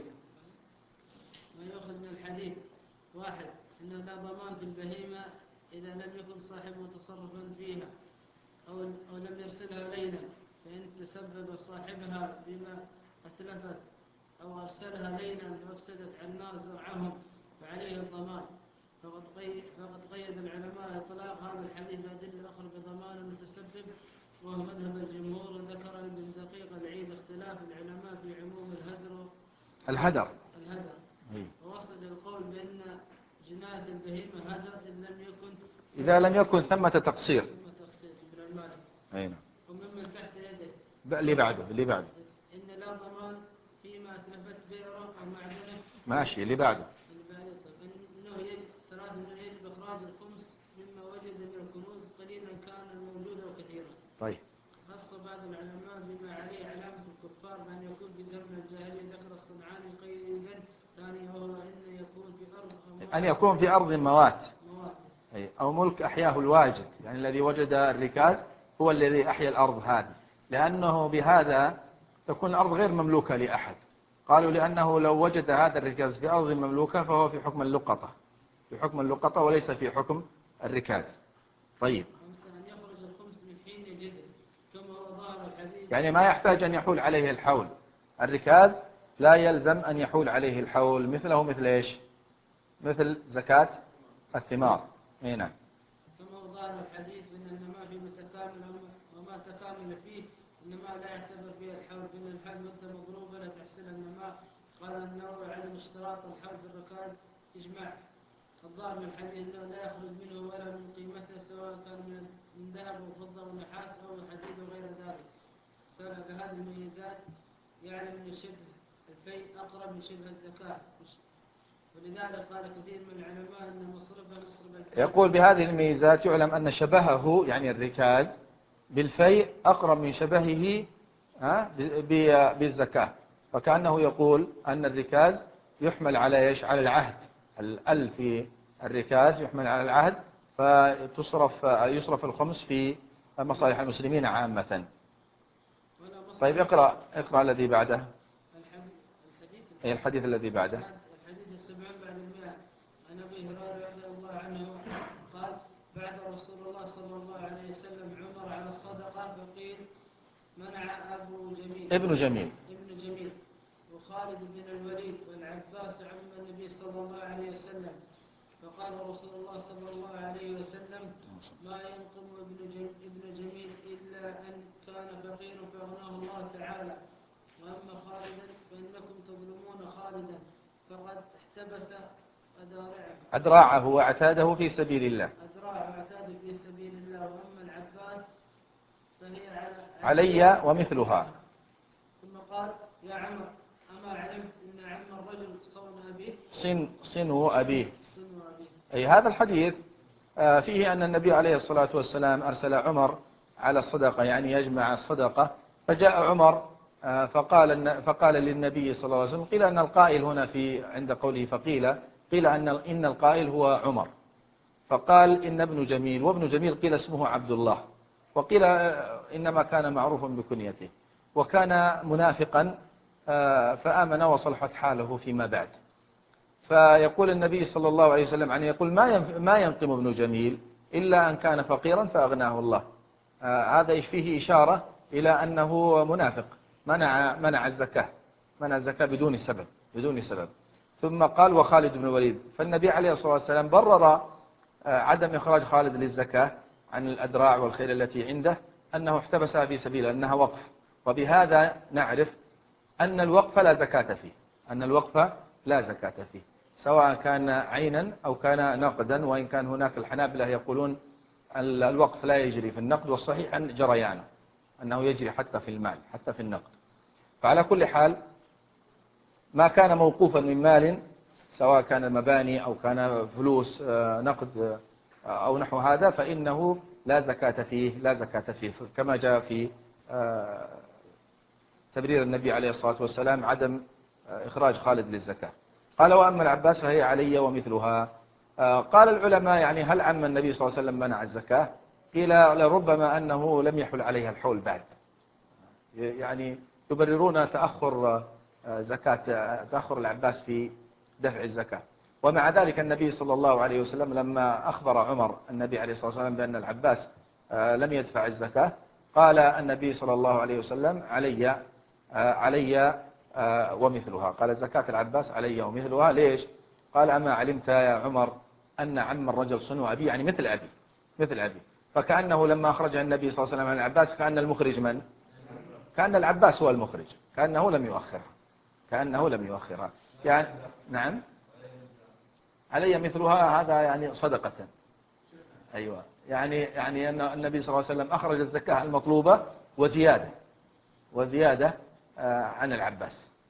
ما يأخذ من الحديث: واحد، أنه لا ضمان في البهيمة إذا لم يكن صاحب متصرفا فيها أو أو لم يرسلها ليلا، فإن تسبب صاحبها بما أتلفت أو أرسلها ليلا وأفسدت على الناس زرعهم فعليه الضمان. فقد قيد, فقد قيد العلماء إطلاق هذا الحديث بأدلة أخرى بضمان المتسبب، وهو مذهب الجمهور. وذكر ابن دقيق العيد اختلاف العلماء في عموم الهدر الهدر الهدر ووصل القول بأن جناية البهيمة هدر إن لم يكن إذا لم يكن ثمة تقصير. ثم تقصير ابن المالك. أين وممن تحت يده اللي بعده اللي بعده إن لا ضمان فيما أتلفت بئره أو معدنه. ماشي اللي بعده. إنه يجب ثلاث أنه يجب إخراج الخمس مما وجد من الكنوز قليلا كان الموجود أو كثيرا. طيب. خص بعض العلماء بما عليه علامة الكفار بأن يكون في زمن الجاهلية. ذكر الصنعاني قيدا ثاني وهو أن يكون في أرض أن يكون في أرض موات موات أي أو ملك أحياه الواجد، يعني الذي وجد الركاز هو الذي أحيا الأرض هذه، لأنه بهذا تكون الأرض غير مملوكة لأحد. قالوا لأنه لو وجد هذا الركاز في أرض مملوكة فهو في حكم اللقطة، في حكم اللقطة وليس في حكم الركاز. طيب. أن يخرج الخمس من حين يجده كما هو ظاهر الحديث، يعني ما يحتاج أن يحول عليه الحول. الركاز لا يلزم أن يحول عليه الحول، مثله مثل إيش؟ مثل زكاة الثمار. نعم. كما هو ظاهر الحديث إن النماء في متكامل وما تكامل فيه إنما لا يعتبر فيه الحول، فإن الحول مدة مضروبة لا تحصل النماء. قال النووي عدم اشتراط الحول في الركاز إجماع. الظاهر من الحديث أنه لا يخرج منه ولا من قيمته سواء كان من من ذهب وفضة ونحاس أو حديد وغير ذلك. سأل بهذه المميزات يعلم أن شبه الفيء أقرب من شبه الزكاة، ولذلك قال كثير من العلماء أن مصرفها مصرف الفيء. يقول بهذه الميزات يعلم أن شبهه يعني الركاز بالفيء أقرب من شبهه بالزكاة، فكأنه يقول أن الركاز يحمل على إيش؟ على العهد. الأل في الركاز يحمل على العهد، فتصرف يصرف الخمس في مصالح المسلمين عامة. طيب اقرأ اقرأ الذي بعده. أي الحديث الذي بعده. الحديث السبعين بعد المئة عن أبي هريرة رضي الله عنه قال بعث رسول الله صلى الله عليه وسلم عمر على الصدقة فقيل منع أبو جميل ابن جميل ابن جميل وخالد بن الوليد والعباس عم النبي صلى الله عليه وسلم، فقال رسول الله صلى الله عليه وسلم ما ينقم ابن ابن جميل إلا أن كان فقيرا فأغناه الله تعالى، وأما خالدا فإنكم تظلمون خالدا فقد احتبس أدراعه أدراعه واعتاده في سبيل الله أدراعه واعتاده في سبيل الله، وأما العباس فهي علي, علي ومثلها. ثم قال يا عمر أما علمت إن عم الرجل صون أبيه صن صنو أبيه. أي هذا الحديث فيه أن النبي عليه الصلاة والسلام أرسل عمر على الصدقة، يعني يجمع الصدقة، فجاء عمر فقال فقال للنبي صلى الله عليه وسلم، قيل أن القائل هنا في عند قوله فقيل قيل أن إن القائل هو عمر، فقال إن ابن جميل، وابن جميل قيل اسمه عبد الله، وقيل إنما كان معروفا بكنيته، وكان منافقا فآمن وصلحت حاله فيما بعد. فيقول النبي صلى الله عليه وسلم عنه يقول ما ما ينقم ابن جميل إلا أن كان فقيرا فأغناه الله. هذا فيه إشارة إلى أنه منافق منع منع الزكاة منع الزكاة بدون سبب بدون سبب. ثم قال وخالد بن الوليد، فالنبي عليه الصلاة والسلام برر عدم إخراج خالد للزكاة عن الأدراع والخيل التي عنده أنه احتبسها في سبيل أنها وقف، وبهذا نعرف أن الوقف لا زكاة فيه أن الوقف لا زكاة فيه سواء كان عينا أو كان نقدا، وإن كان هناك الحنابلة يقولون الوقف لا يجري في النقد، والصحيح أن جريانه أنه يجري حتى في المال حتى في النقد. فعلى كل حال ما كان موقوفا من مال سواء كان مباني أو كان فلوس نقد أو نحو هذا فإنه لا زكاة فيه لا زكاة فيه كما جاء في تبرير النبي عليه الصلاة والسلام عدم إخراج خالد للزكاة. قال وأما العباس فهي علي ومثلها. قال العلماء يعني هل عم النبي صلى الله عليه وسلم منع الزكاة؟ قيل لربما أنه لم يحل عليها الحول بعد، يعني يبررون تأخر زكاة تأخر العباس في دفع الزكاة. ومع ذلك النبي صلى الله عليه وسلم لما أخبر عمر النبي عليه الصلاة والسلام بأن العباس لم يدفع الزكاة قال النبي صلى الله عليه وسلم علي علي ومثلها، قال زكاة العباس علي ومثلها. ليش؟ قال أما علمت يا عمر أن عم الرجل صنو أبي، يعني مثل أبي مثل أبي فكأنه لما أخرج النبي صلى الله عليه وسلم عن العباس كأن المخرج من؟ كأن العباس هو المخرج، كأنه لم يؤخرها كأنه لم يؤخرها يعني نعم علي مثلها، هذا يعني صدقة. أيوة يعني يعني أن النبي صلى الله عليه وسلم أخرج الزكاة المطلوبة وزيادة وزيادة عن العباس.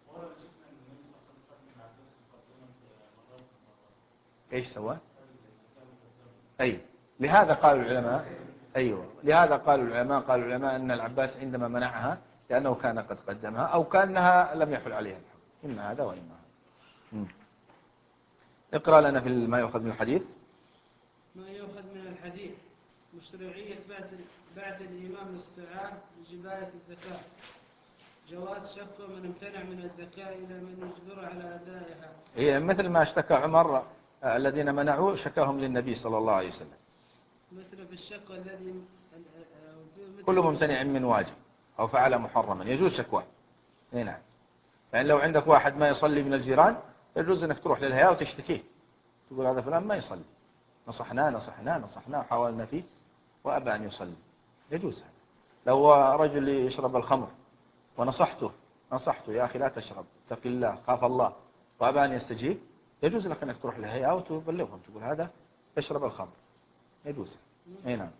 إيش سوى؟ أي لهذا قال العلماء أيوة لهذا قال العلماء قال العلماء أن العباس عندما منعها لأنه كان قد قدمها أو كأنها لم يحل عليها الحكم، إما هذا وإما هذا. اقرأ لنا في ما يؤخذ من الحديث. ما يؤخذ من الحديث مشروعية بعث الإمام الاستعان لجباية الزكاة، جواز شكوى من امتنع من الزكاة إلى من يجبر على أدائها. هي مثل ما اشتكى عمر الذين منعوا شكاهم للنبي صلى الله عليه وسلم، مثل في الشكوى الذي كل ممتنع من واجب أو فعل محرما يجوز شكواه. نعم يعني لو عندك واحد ما يصلي من الجيران يجوز أنك تروح للهيئة وتشتكيه، تقول هذا فلان ما يصلي، نصحناه نصحناه نصحناه وحاولنا فيه وأبى أن يصلي، يجوز هذا. لو رجل يشرب الخمر ونصحته نصحته يا أخي لا تشرب اتق الله خاف الله وأبى أن يستجيب يجوز لك أنك تروح للهيئة وتبلغهم تقول هذا تشرب الخمر، يجوز. أي نعم.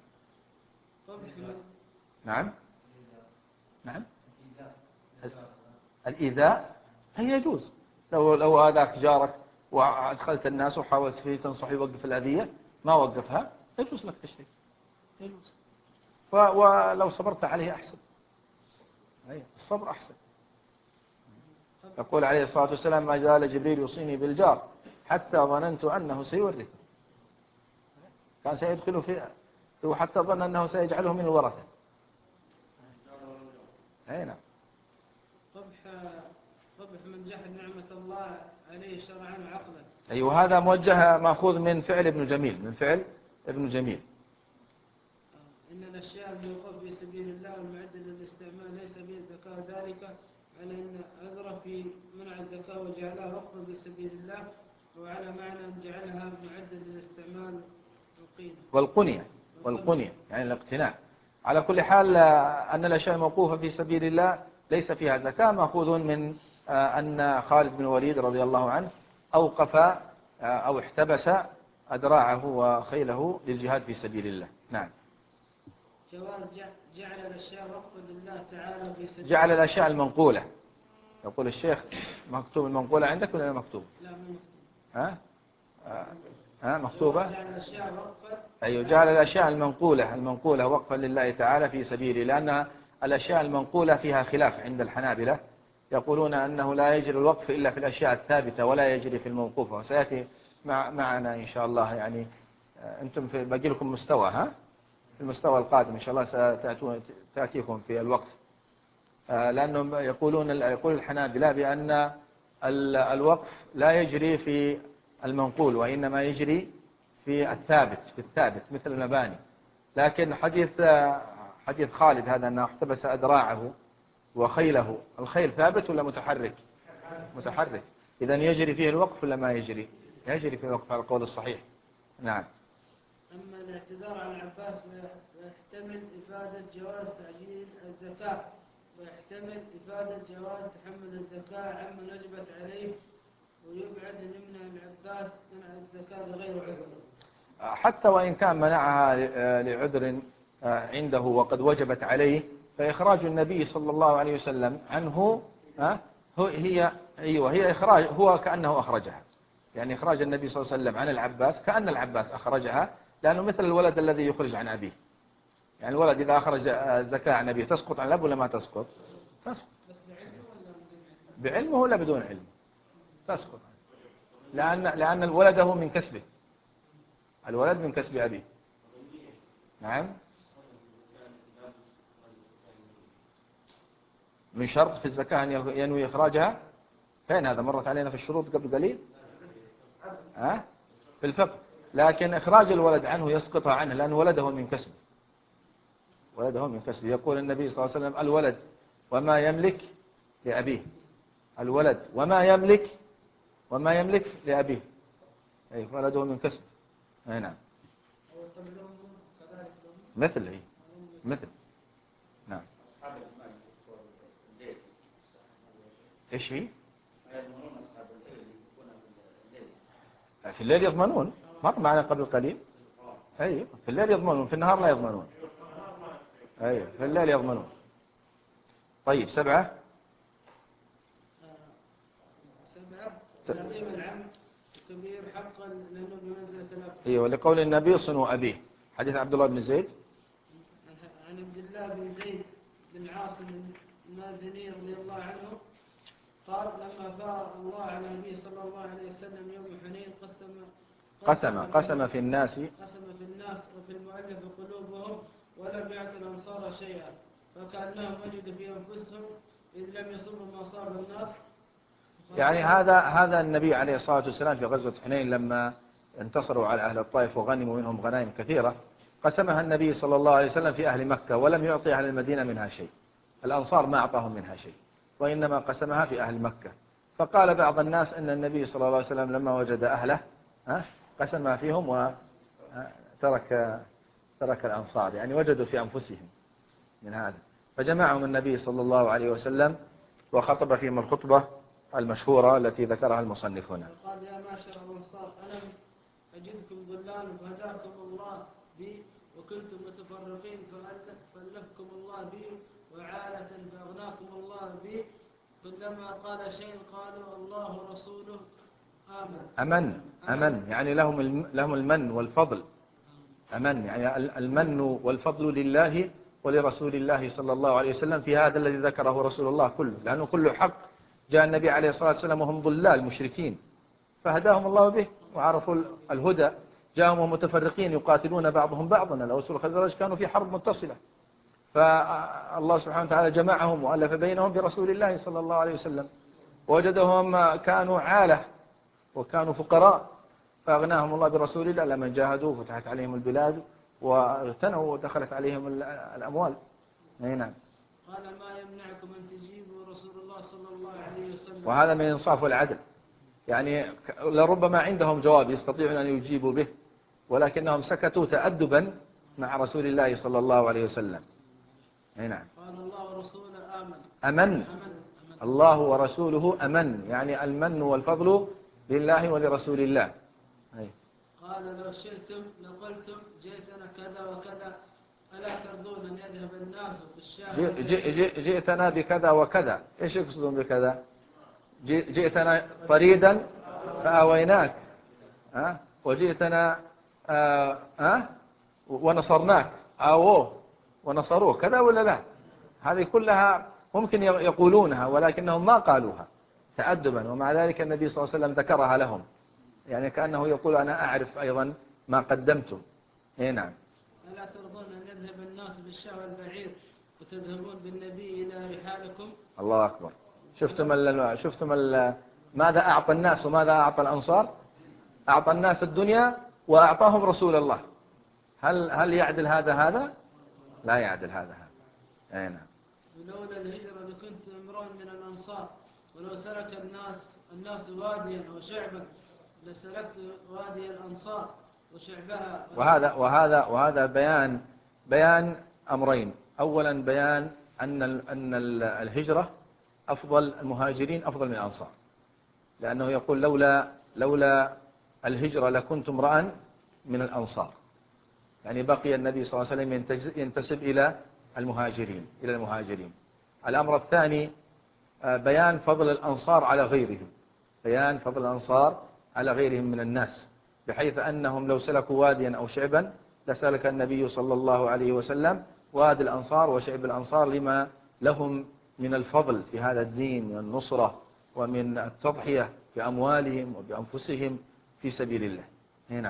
نعم نعم. الإيذاء هي يجوز، لو لو هذاك جارك وأدخلت الناس وحاولت فيه تنصح يوقف الأذية ما وقفها يجوز لك تشريك، يجوز. ولو صبرت عليه أحسن، الصبر أحسن. يقول عليه الصلاة والسلام ما زال جبريل يوصيني بالجار حتى ظننت أنه سيورثه، كان سيدخل فيه وحتى ظن أنه سيجعله من الورثة. أي نعم. قبح قبح من جحد نعمة الله عليه شرعا وعقلا. أيوة هذا موجه مأخوذ من فعل ابن جميل، من فعل ابن جميل. إن الأشياء الموقوفة في سبيل الله والمعدة للاستعمال ليس به زكاة، ذلك على أن عذره في منع الزكاة وجعلها وقفا في سبيل الله، وعلى معنى أن جعلها معدة للاستعمال والقنية والقنية يعني الاقتناء. على كل حال أن الأشياء الموقوفة في سبيل الله ليس فيها زكاة مأخوذ من أن خالد بن الوليد رضي الله عنه أوقف أو احتبس أدراعه وخيله للجهاد في سبيل الله. نعم. جواز جعل الأشياء وقفا لله تعالى في سبيل جعل الأشياء المنقولة، يقول الشيخ مكتوب المنقولة عندك ولا مكتوب؟ لا مو مكتوب. ها؟ ها مكتوبة؟ جعل الأشياء وقفا. أيوة جعل الأشياء المنقولة المنقولة وقفا لله تعالى في سبيله، لأن الأشياء المنقولة فيها خلاف عند الحنابلة، يقولون أنه لا يجري الوقف إلا في الأشياء الثابتة ولا يجري في الموقوفة، وسيأتي مع معنا إن شاء الله. يعني أنتم في باقي لكم مستوى، ها في المستوى القادم إن شاء الله ستأتون تأتيكم في الوقف، لأنهم يقولون يقول الحنابلة بأن الوقف لا يجري في المنقول وإنما يجري في الثابت في الثابت مثل المباني. لكن حديث حديث خالد هذا أنه احتبس أدراعه وخيله، الخيل ثابت ولا متحرك؟ متحرك، إذا يجري فيه الوقف ولا ما يجري؟ يجري فيه الوقف على القول الصحيح. نعم. أما الاعتذار عن العباس ويحتمل إفادة جواز تعجيل الزكاة، ويحتمل إفادة جواز تحمل الزكاة عمن وجبت عليه، ويبعد أن يمنع العباس منع الزكاة لغير عذر. حتى وإن كان منعها لعذر عنده وقد وجبت عليه، فإخراج النبي صلى الله عليه وسلم عنه هي أيوة هي إخراج، هو كأنه أخرجها، يعني إخراج النبي صلى الله عليه وسلم عن العباس كأن العباس أخرجها، لأنه مثل الولد الذي يخرج عن أبيه. يعني الولد إذا أخرج الزكاة عن أبيه تسقط عن الأب ولا ما تسقط؟ تسقط. بعلمه ولا بدون علم؟ تسقط، لأن لأن الولد هو من كسبه، الولد من كسب أبيه. نعم. من شرط في الزكاة أن ينوي إخراجها، فين هذا مرت علينا في الشروط قبل قليل، ها في الفقه. لكن إخراج الولد عنه يسقطها عنه لأن ولده من كسبه، ولده من كسبه. يقول النبي صلى الله عليه وسلم الولد وما يملك لأبيه، الولد وما يملك وما يملك لأبيه، أي ولده من كسبه. أي نعم. مثل إيه مثل نعم. إيش هي؟ في الليل يضمنون، مر معنا قبل قليل. أي في الليل يضمنون، في النهار لا يضمنون. أي في الليل يضمنون. طيب سبعة. سبعة تعظيم العم كبير حقا لأنه بمنزلة الأب. أيوة لقول النبي صنوا أبيه، حديث عبد الله بن زيد. عن عبد الله بن زيد بن عاصم المازني رضي الله عنه قال لما فار الله على النبي صلى الله عليه وسلم يوم حنين قسم قسم قسم في الناس قسم في الناس وفي المؤلف قلوبهم ولم يعطي الأنصار شيئا، فكأنهم وجدوا في أنفسهم إذ لم يصبوا ما صاب الناس. يعني هذا هذا النبي عليه الصلاة والسلام في غزوة حنين لما انتصروا على أهل الطائف وغنموا منهم غنائم كثيرة، قسمها النبي صلى الله عليه وسلم في أهل مكة ولم يعطي أهل المدينة منها شيء، الأنصار ما أعطاهم منها شيء، وإنما قسمها في أهل مكة. فقال بعض الناس أن النبي صلى الله عليه وسلم لما وجد أهله قسمها فيهم وترك ترك الأنصار، يعني وجدوا في أنفسهم من هذا، فجمعهم النبي صلى الله عليه وسلم وخطب فيهم الخطبة المشهورة التي ذكرها المصنف هنا. قال يا معشر الأنصار ألم أجدكم ضلال فهداكم الله بي وكنتم متفرقين فألفكم الله بي وعالة فأغناكم الله بي كلما قال شيء قالوا الله ورسوله آمن. أمن أمن يعني لهم لهم المن والفضل. أمن يعني المن والفضل لله ولرسول الله صلى الله عليه وسلم في هذا الذي ذكره رسول الله كله، لأنه كله حق. جاء النبي عليه الصلاة والسلام وهم ضلال مشركين فهداهم الله به وعرفوا الهدى. جاءهم متفرقين يقاتلون بعضهم بعضا، الأوس والخزرج كانوا في حرب متصلة، فالله سبحانه وتعالى جمعهم وألف بينهم برسول الله صلى الله عليه وسلم. وجدهم كانوا عالة وكانوا فقراء فأغناهم الله برسول الله لما جاهدوا فتحت عليهم البلاد واغتنوا ودخلت عليهم الأموال. نعم. قال ما يمنعكم أن تجيبوا رسول الله صلى الله عليه وسلم. وهذا من الإنصاف والعدل، يعني لربما عندهم جواب يستطيعون أن يجيبوا به ولكنهم سكتوا تأدبا مع رسول الله صلى الله عليه وسلم. نعم. قال الله ورسوله آمن. أمن. أمن. الله ورسوله أمن يعني المن والفضل لله ولرسول الله. أي. قال لو شئتم لقلتم جئتنا كذا وكذا ألا ترضون أن يذهب الناس بالشاهد. جئتنا بكذا وكذا، إيش يقصدون بكذا؟ جئتنا فريدا فآويناك، أه؟ وجئتنا أه؟ أه؟ ونصرناك، آووه ونصروه، كذا ولا لا؟ هذه كلها ممكن يقولونها ولكنهم ما قالوها تأدبا، ومع ذلك النبي صلى الله عليه وسلم ذكرها لهم، يعني كأنه يقول أنا أعرف أيضا ما قدمتم. إيه نعم. ألا ترضون أن يذهب الناس بالشهوة البعير وتذهبون بالنبي إلى رحالكم؟ الله أكبر. شفتم ال شفتم ال ماذا أعطى الناس وماذا أعطى الأنصار؟ أعطى الناس الدنيا وأعطاهم رسول الله. هل هل يعدل هذا هذا؟ لا يعدل هذا هذا. أي نعم. ولولا الهجرة لكنت امرأ من الأنصار ولو سلك الناس الناس واديا أو شعبا لسلكت وادي الأنصار وشعبها. وهذا وهذا وهذا بيان بيان أمرين. أولا بيان أن أن الهجرة أفضل المهاجرين أفضل من الأنصار، لأنه يقول لولا لولا الهجرة لكنت امرأ من الأنصار، يعني بقي النبي صلى الله عليه وسلم ينتسب إلى المهاجرين إلى المهاجرين. الأمر الثاني بيان فضل الأنصار على غيرهم، بيان فضل الأنصار على غيرهم من الناس، بحيث أنهم لو سلكوا واديا أو شعبا لسلك النبي صلى الله عليه وسلم وادي الأنصار وشعب الأنصار لما لهم من الفضل في هذا الدين من النصرة ومن التضحية بأموالهم وبأنفسهم في سبيل الله. هنا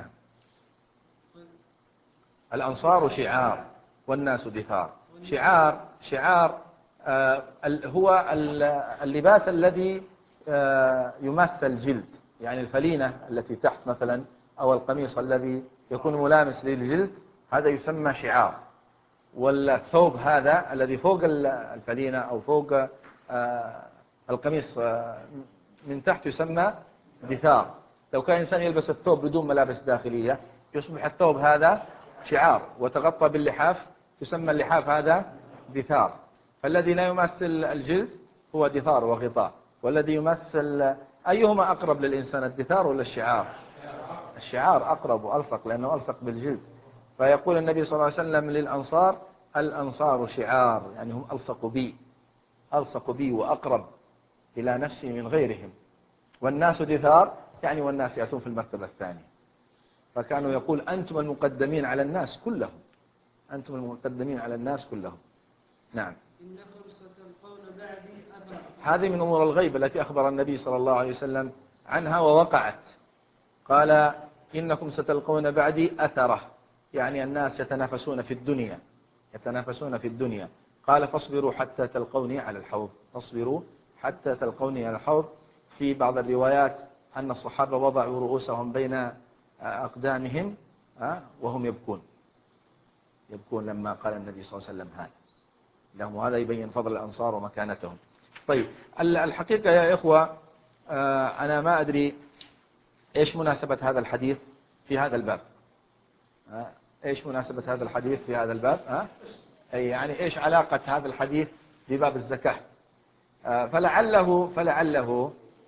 الأنصار شعار والناس دثار. شعار شعار آه هو اللباس الذي آه يمثل الجلد، يعني الفلينة التي تحت مثلا أو القميص الذي يكون ملامس للجلد هذا يسمى شعار، والثوب هذا الذي فوق الفلينة أو فوق آه القميص آه من تحت يسمى دثار. لو كان إنسان يلبس الثوب بدون ملابس داخلية يصبح الثوب هذا شعار، وتغطى باللحاف يسمى اللحاف هذا دثار. فالذي لا يمثل الجلد هو دثار وغطاء، والذي يمثل أيهما أقرب للإنسان الدثار ولا الشعار؟ الشعار أقرب وألصق لأنه ألصق بالجلد. فيقول النبي صلى الله عليه وسلم للأنصار الأنصار شعار، يعني هم ألصقوا بي ألصقوا بي وأقرب إلى نفسي من غيرهم، والناس دثار يعني والناس يأتون في المرتبة الثانية. فكانوا يقول أنتم المقدمين على الناس كلهم، أنتم المقدمين على الناس كلهم. نعم. إنكم ستلقون بعدي أثرا. هذه من أمور الغيب التي أخبر النبي صلى الله عليه وسلم عنها ووقعت. قال إنكم ستلقون بعدي أثرة، يعني الناس يتنافسون في الدنيا يتنافسون في الدنيا. قال فاصبروا حتى تلقوني على الحوض، فاصبروا حتى تلقوني على الحوض. في بعض الروايات أن الصحابة وضعوا رؤوسهم بين أقدامهم وهم يبكون يبكون لما قال النبي صلى الله عليه وسلم هذا لهم، وهذا يبين فضل الأنصار ومكانتهم. طيب الحقيقة يا إخوة أنا ما أدري إيش مناسبة هذا الحديث في هذا الباب. إيش مناسبة هذا الحديث في هذا الباب؟ أي يعني إيش علاقة هذا الحديث بباب الزكاة؟ فلعله فلعله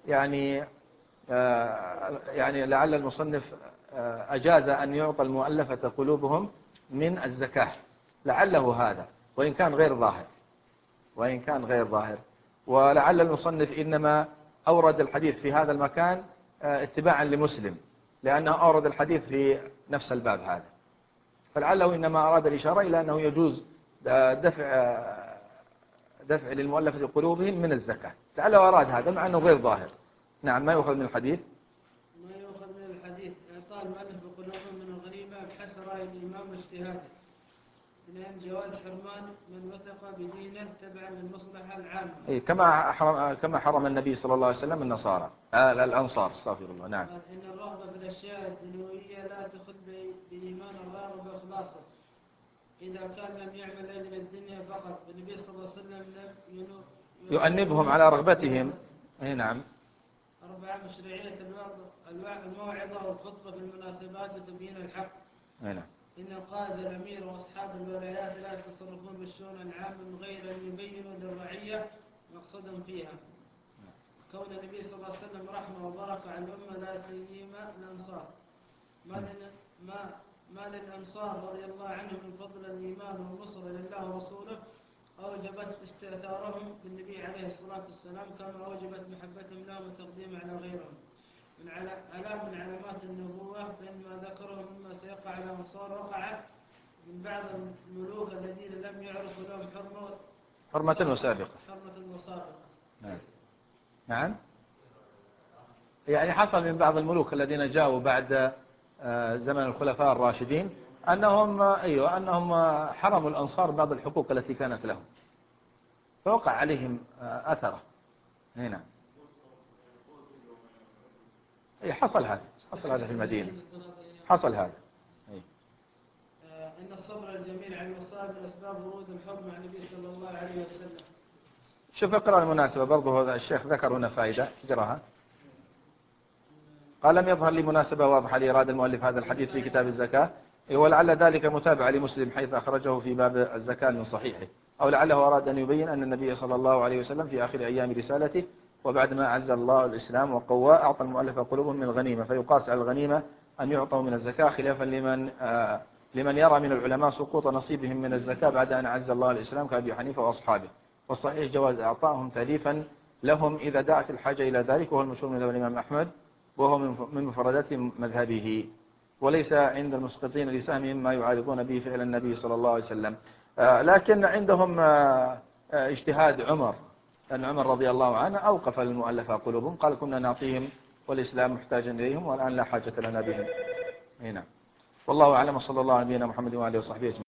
يعني يعني لعل المصنف أجاز أن يعطى المؤلفة قلوبهم من الزكاة، لعله هذا، وإن كان غير ظاهر وإن كان غير ظاهر ولعل المصنف إنما أورد الحديث في هذا المكان اتباعا لمسلم، لأنه أورد الحديث في نفس الباب هذا، فلعله إنما أراد الإشارة إلى أنه يجوز دفع دفع للمؤلفة قلوبهم من الزكاة، لعله أراد هذا مع أنه غير ظاهر. نعم. ما يؤخذ من الحديث؟ ما يؤخذ من الحديث إعطاء المؤلف بقلوبهم من الغنيمة بحسب رأي الإمام واجتهاده، لأن جواز حرمان من وثق بدينه تبعا للمصلحة العامة. إيه، كما حرم كما حرم النبي صلى الله عليه وسلم النصارى آه الأنصار، استغفر الله. نعم. إن الرغبة في الأشياء الدنيوية لا تخل بإيمان الراغب وإخلاصه، إذا كان لم يعمل لأجل الدنيا فقط. النبي صلى الله عليه وسلم لم يؤنبهم على رغبتهم. اي نعم. أربعة مشروعية الموعظة والخطبة في المناسبات وتبيين الحق. اي نعم. إن القائد الأمير وأصحاب الولايات لا يتصرفون بالشؤون العامة من غير أن يبينوا للرعية مقصدهم فيها. كون النبي صلى الله عليه وسلم رحمة وبركة على الأمة لا سيما الأنصار. ما ما ما للأنصار رضي الله عنهم من فضل الإيمان والنصر لله ورسوله أوجبت استئثارهم بالنبي عليه الصلاة والسلام، كما أوجبت محبتهم لهم وتقديم على غيرهم. من علامة من علامات النبوة بأن ما ذكره مما سيقع على الأنصار وقع من بعض الملوك الذين لم يعرفوا لهم حرمة حرمة وسابقة. حرمة وسابقة. نعم. نعم. يعني حصل من بعض الملوك الذين جاءوا بعد زمن الخلفاء الراشدين أنهم أيوة أنهم حرموا الأنصار بعض الحقوق التي كانت لهم، فوقع عليهم أثره. هنا أي حصل هذا حصل هذا في المدينة، حصل هذا. أي. إن الصبر الجميل على المصائب من أسباب ورود الحب مع النبي صلى الله عليه وسلم. شوف اقرأ المناسبة برضه، هذا الشيخ ذكر هنا فائدة اقرأها. قال لم يظهر لي مناسبة واضحة لإرادة المؤلف هذا الحديث في كتاب الزكاة، ولعل ذلك متابعة لمسلم حيث أخرجه في باب الزكاة من صحيحه، أو لعله أراد أن يبين أن النبي صلى الله عليه وسلم في آخر أيام رسالته وبعد ما أعز الله الإسلام وقواه أعطى المؤلف قلوبهم من الغنيمة، فيقاس على الغنيمة أن يعطوا من الزكاة، خلافا لمن آه لمن يرى من العلماء سقوط نصيبهم من الزكاة بعد أن أعز الله الإسلام كأبي حنيفة وأصحابه، والصحيح جواز إعطائهم تأليفا لهم إذا دعت الحاجة إلى ذلك، وهو المشهور من الإمام أحمد وهو من مفردات مذهبه، وليس عند المسقطين لسهمهم ما يعارضون به فعل النبي صلى الله عليه وسلم. آه لكن عندهم آه اجتهاد عمر، أن عمر رضي الله عنه أوقف المؤلفة قلوبهم، قال كنا نعطيهم والإسلام محتاجا إليهم والآن لا حاجة لنا بهم. هنا والله أعلم، صلى الله على نبينا محمد وآله وصحبه.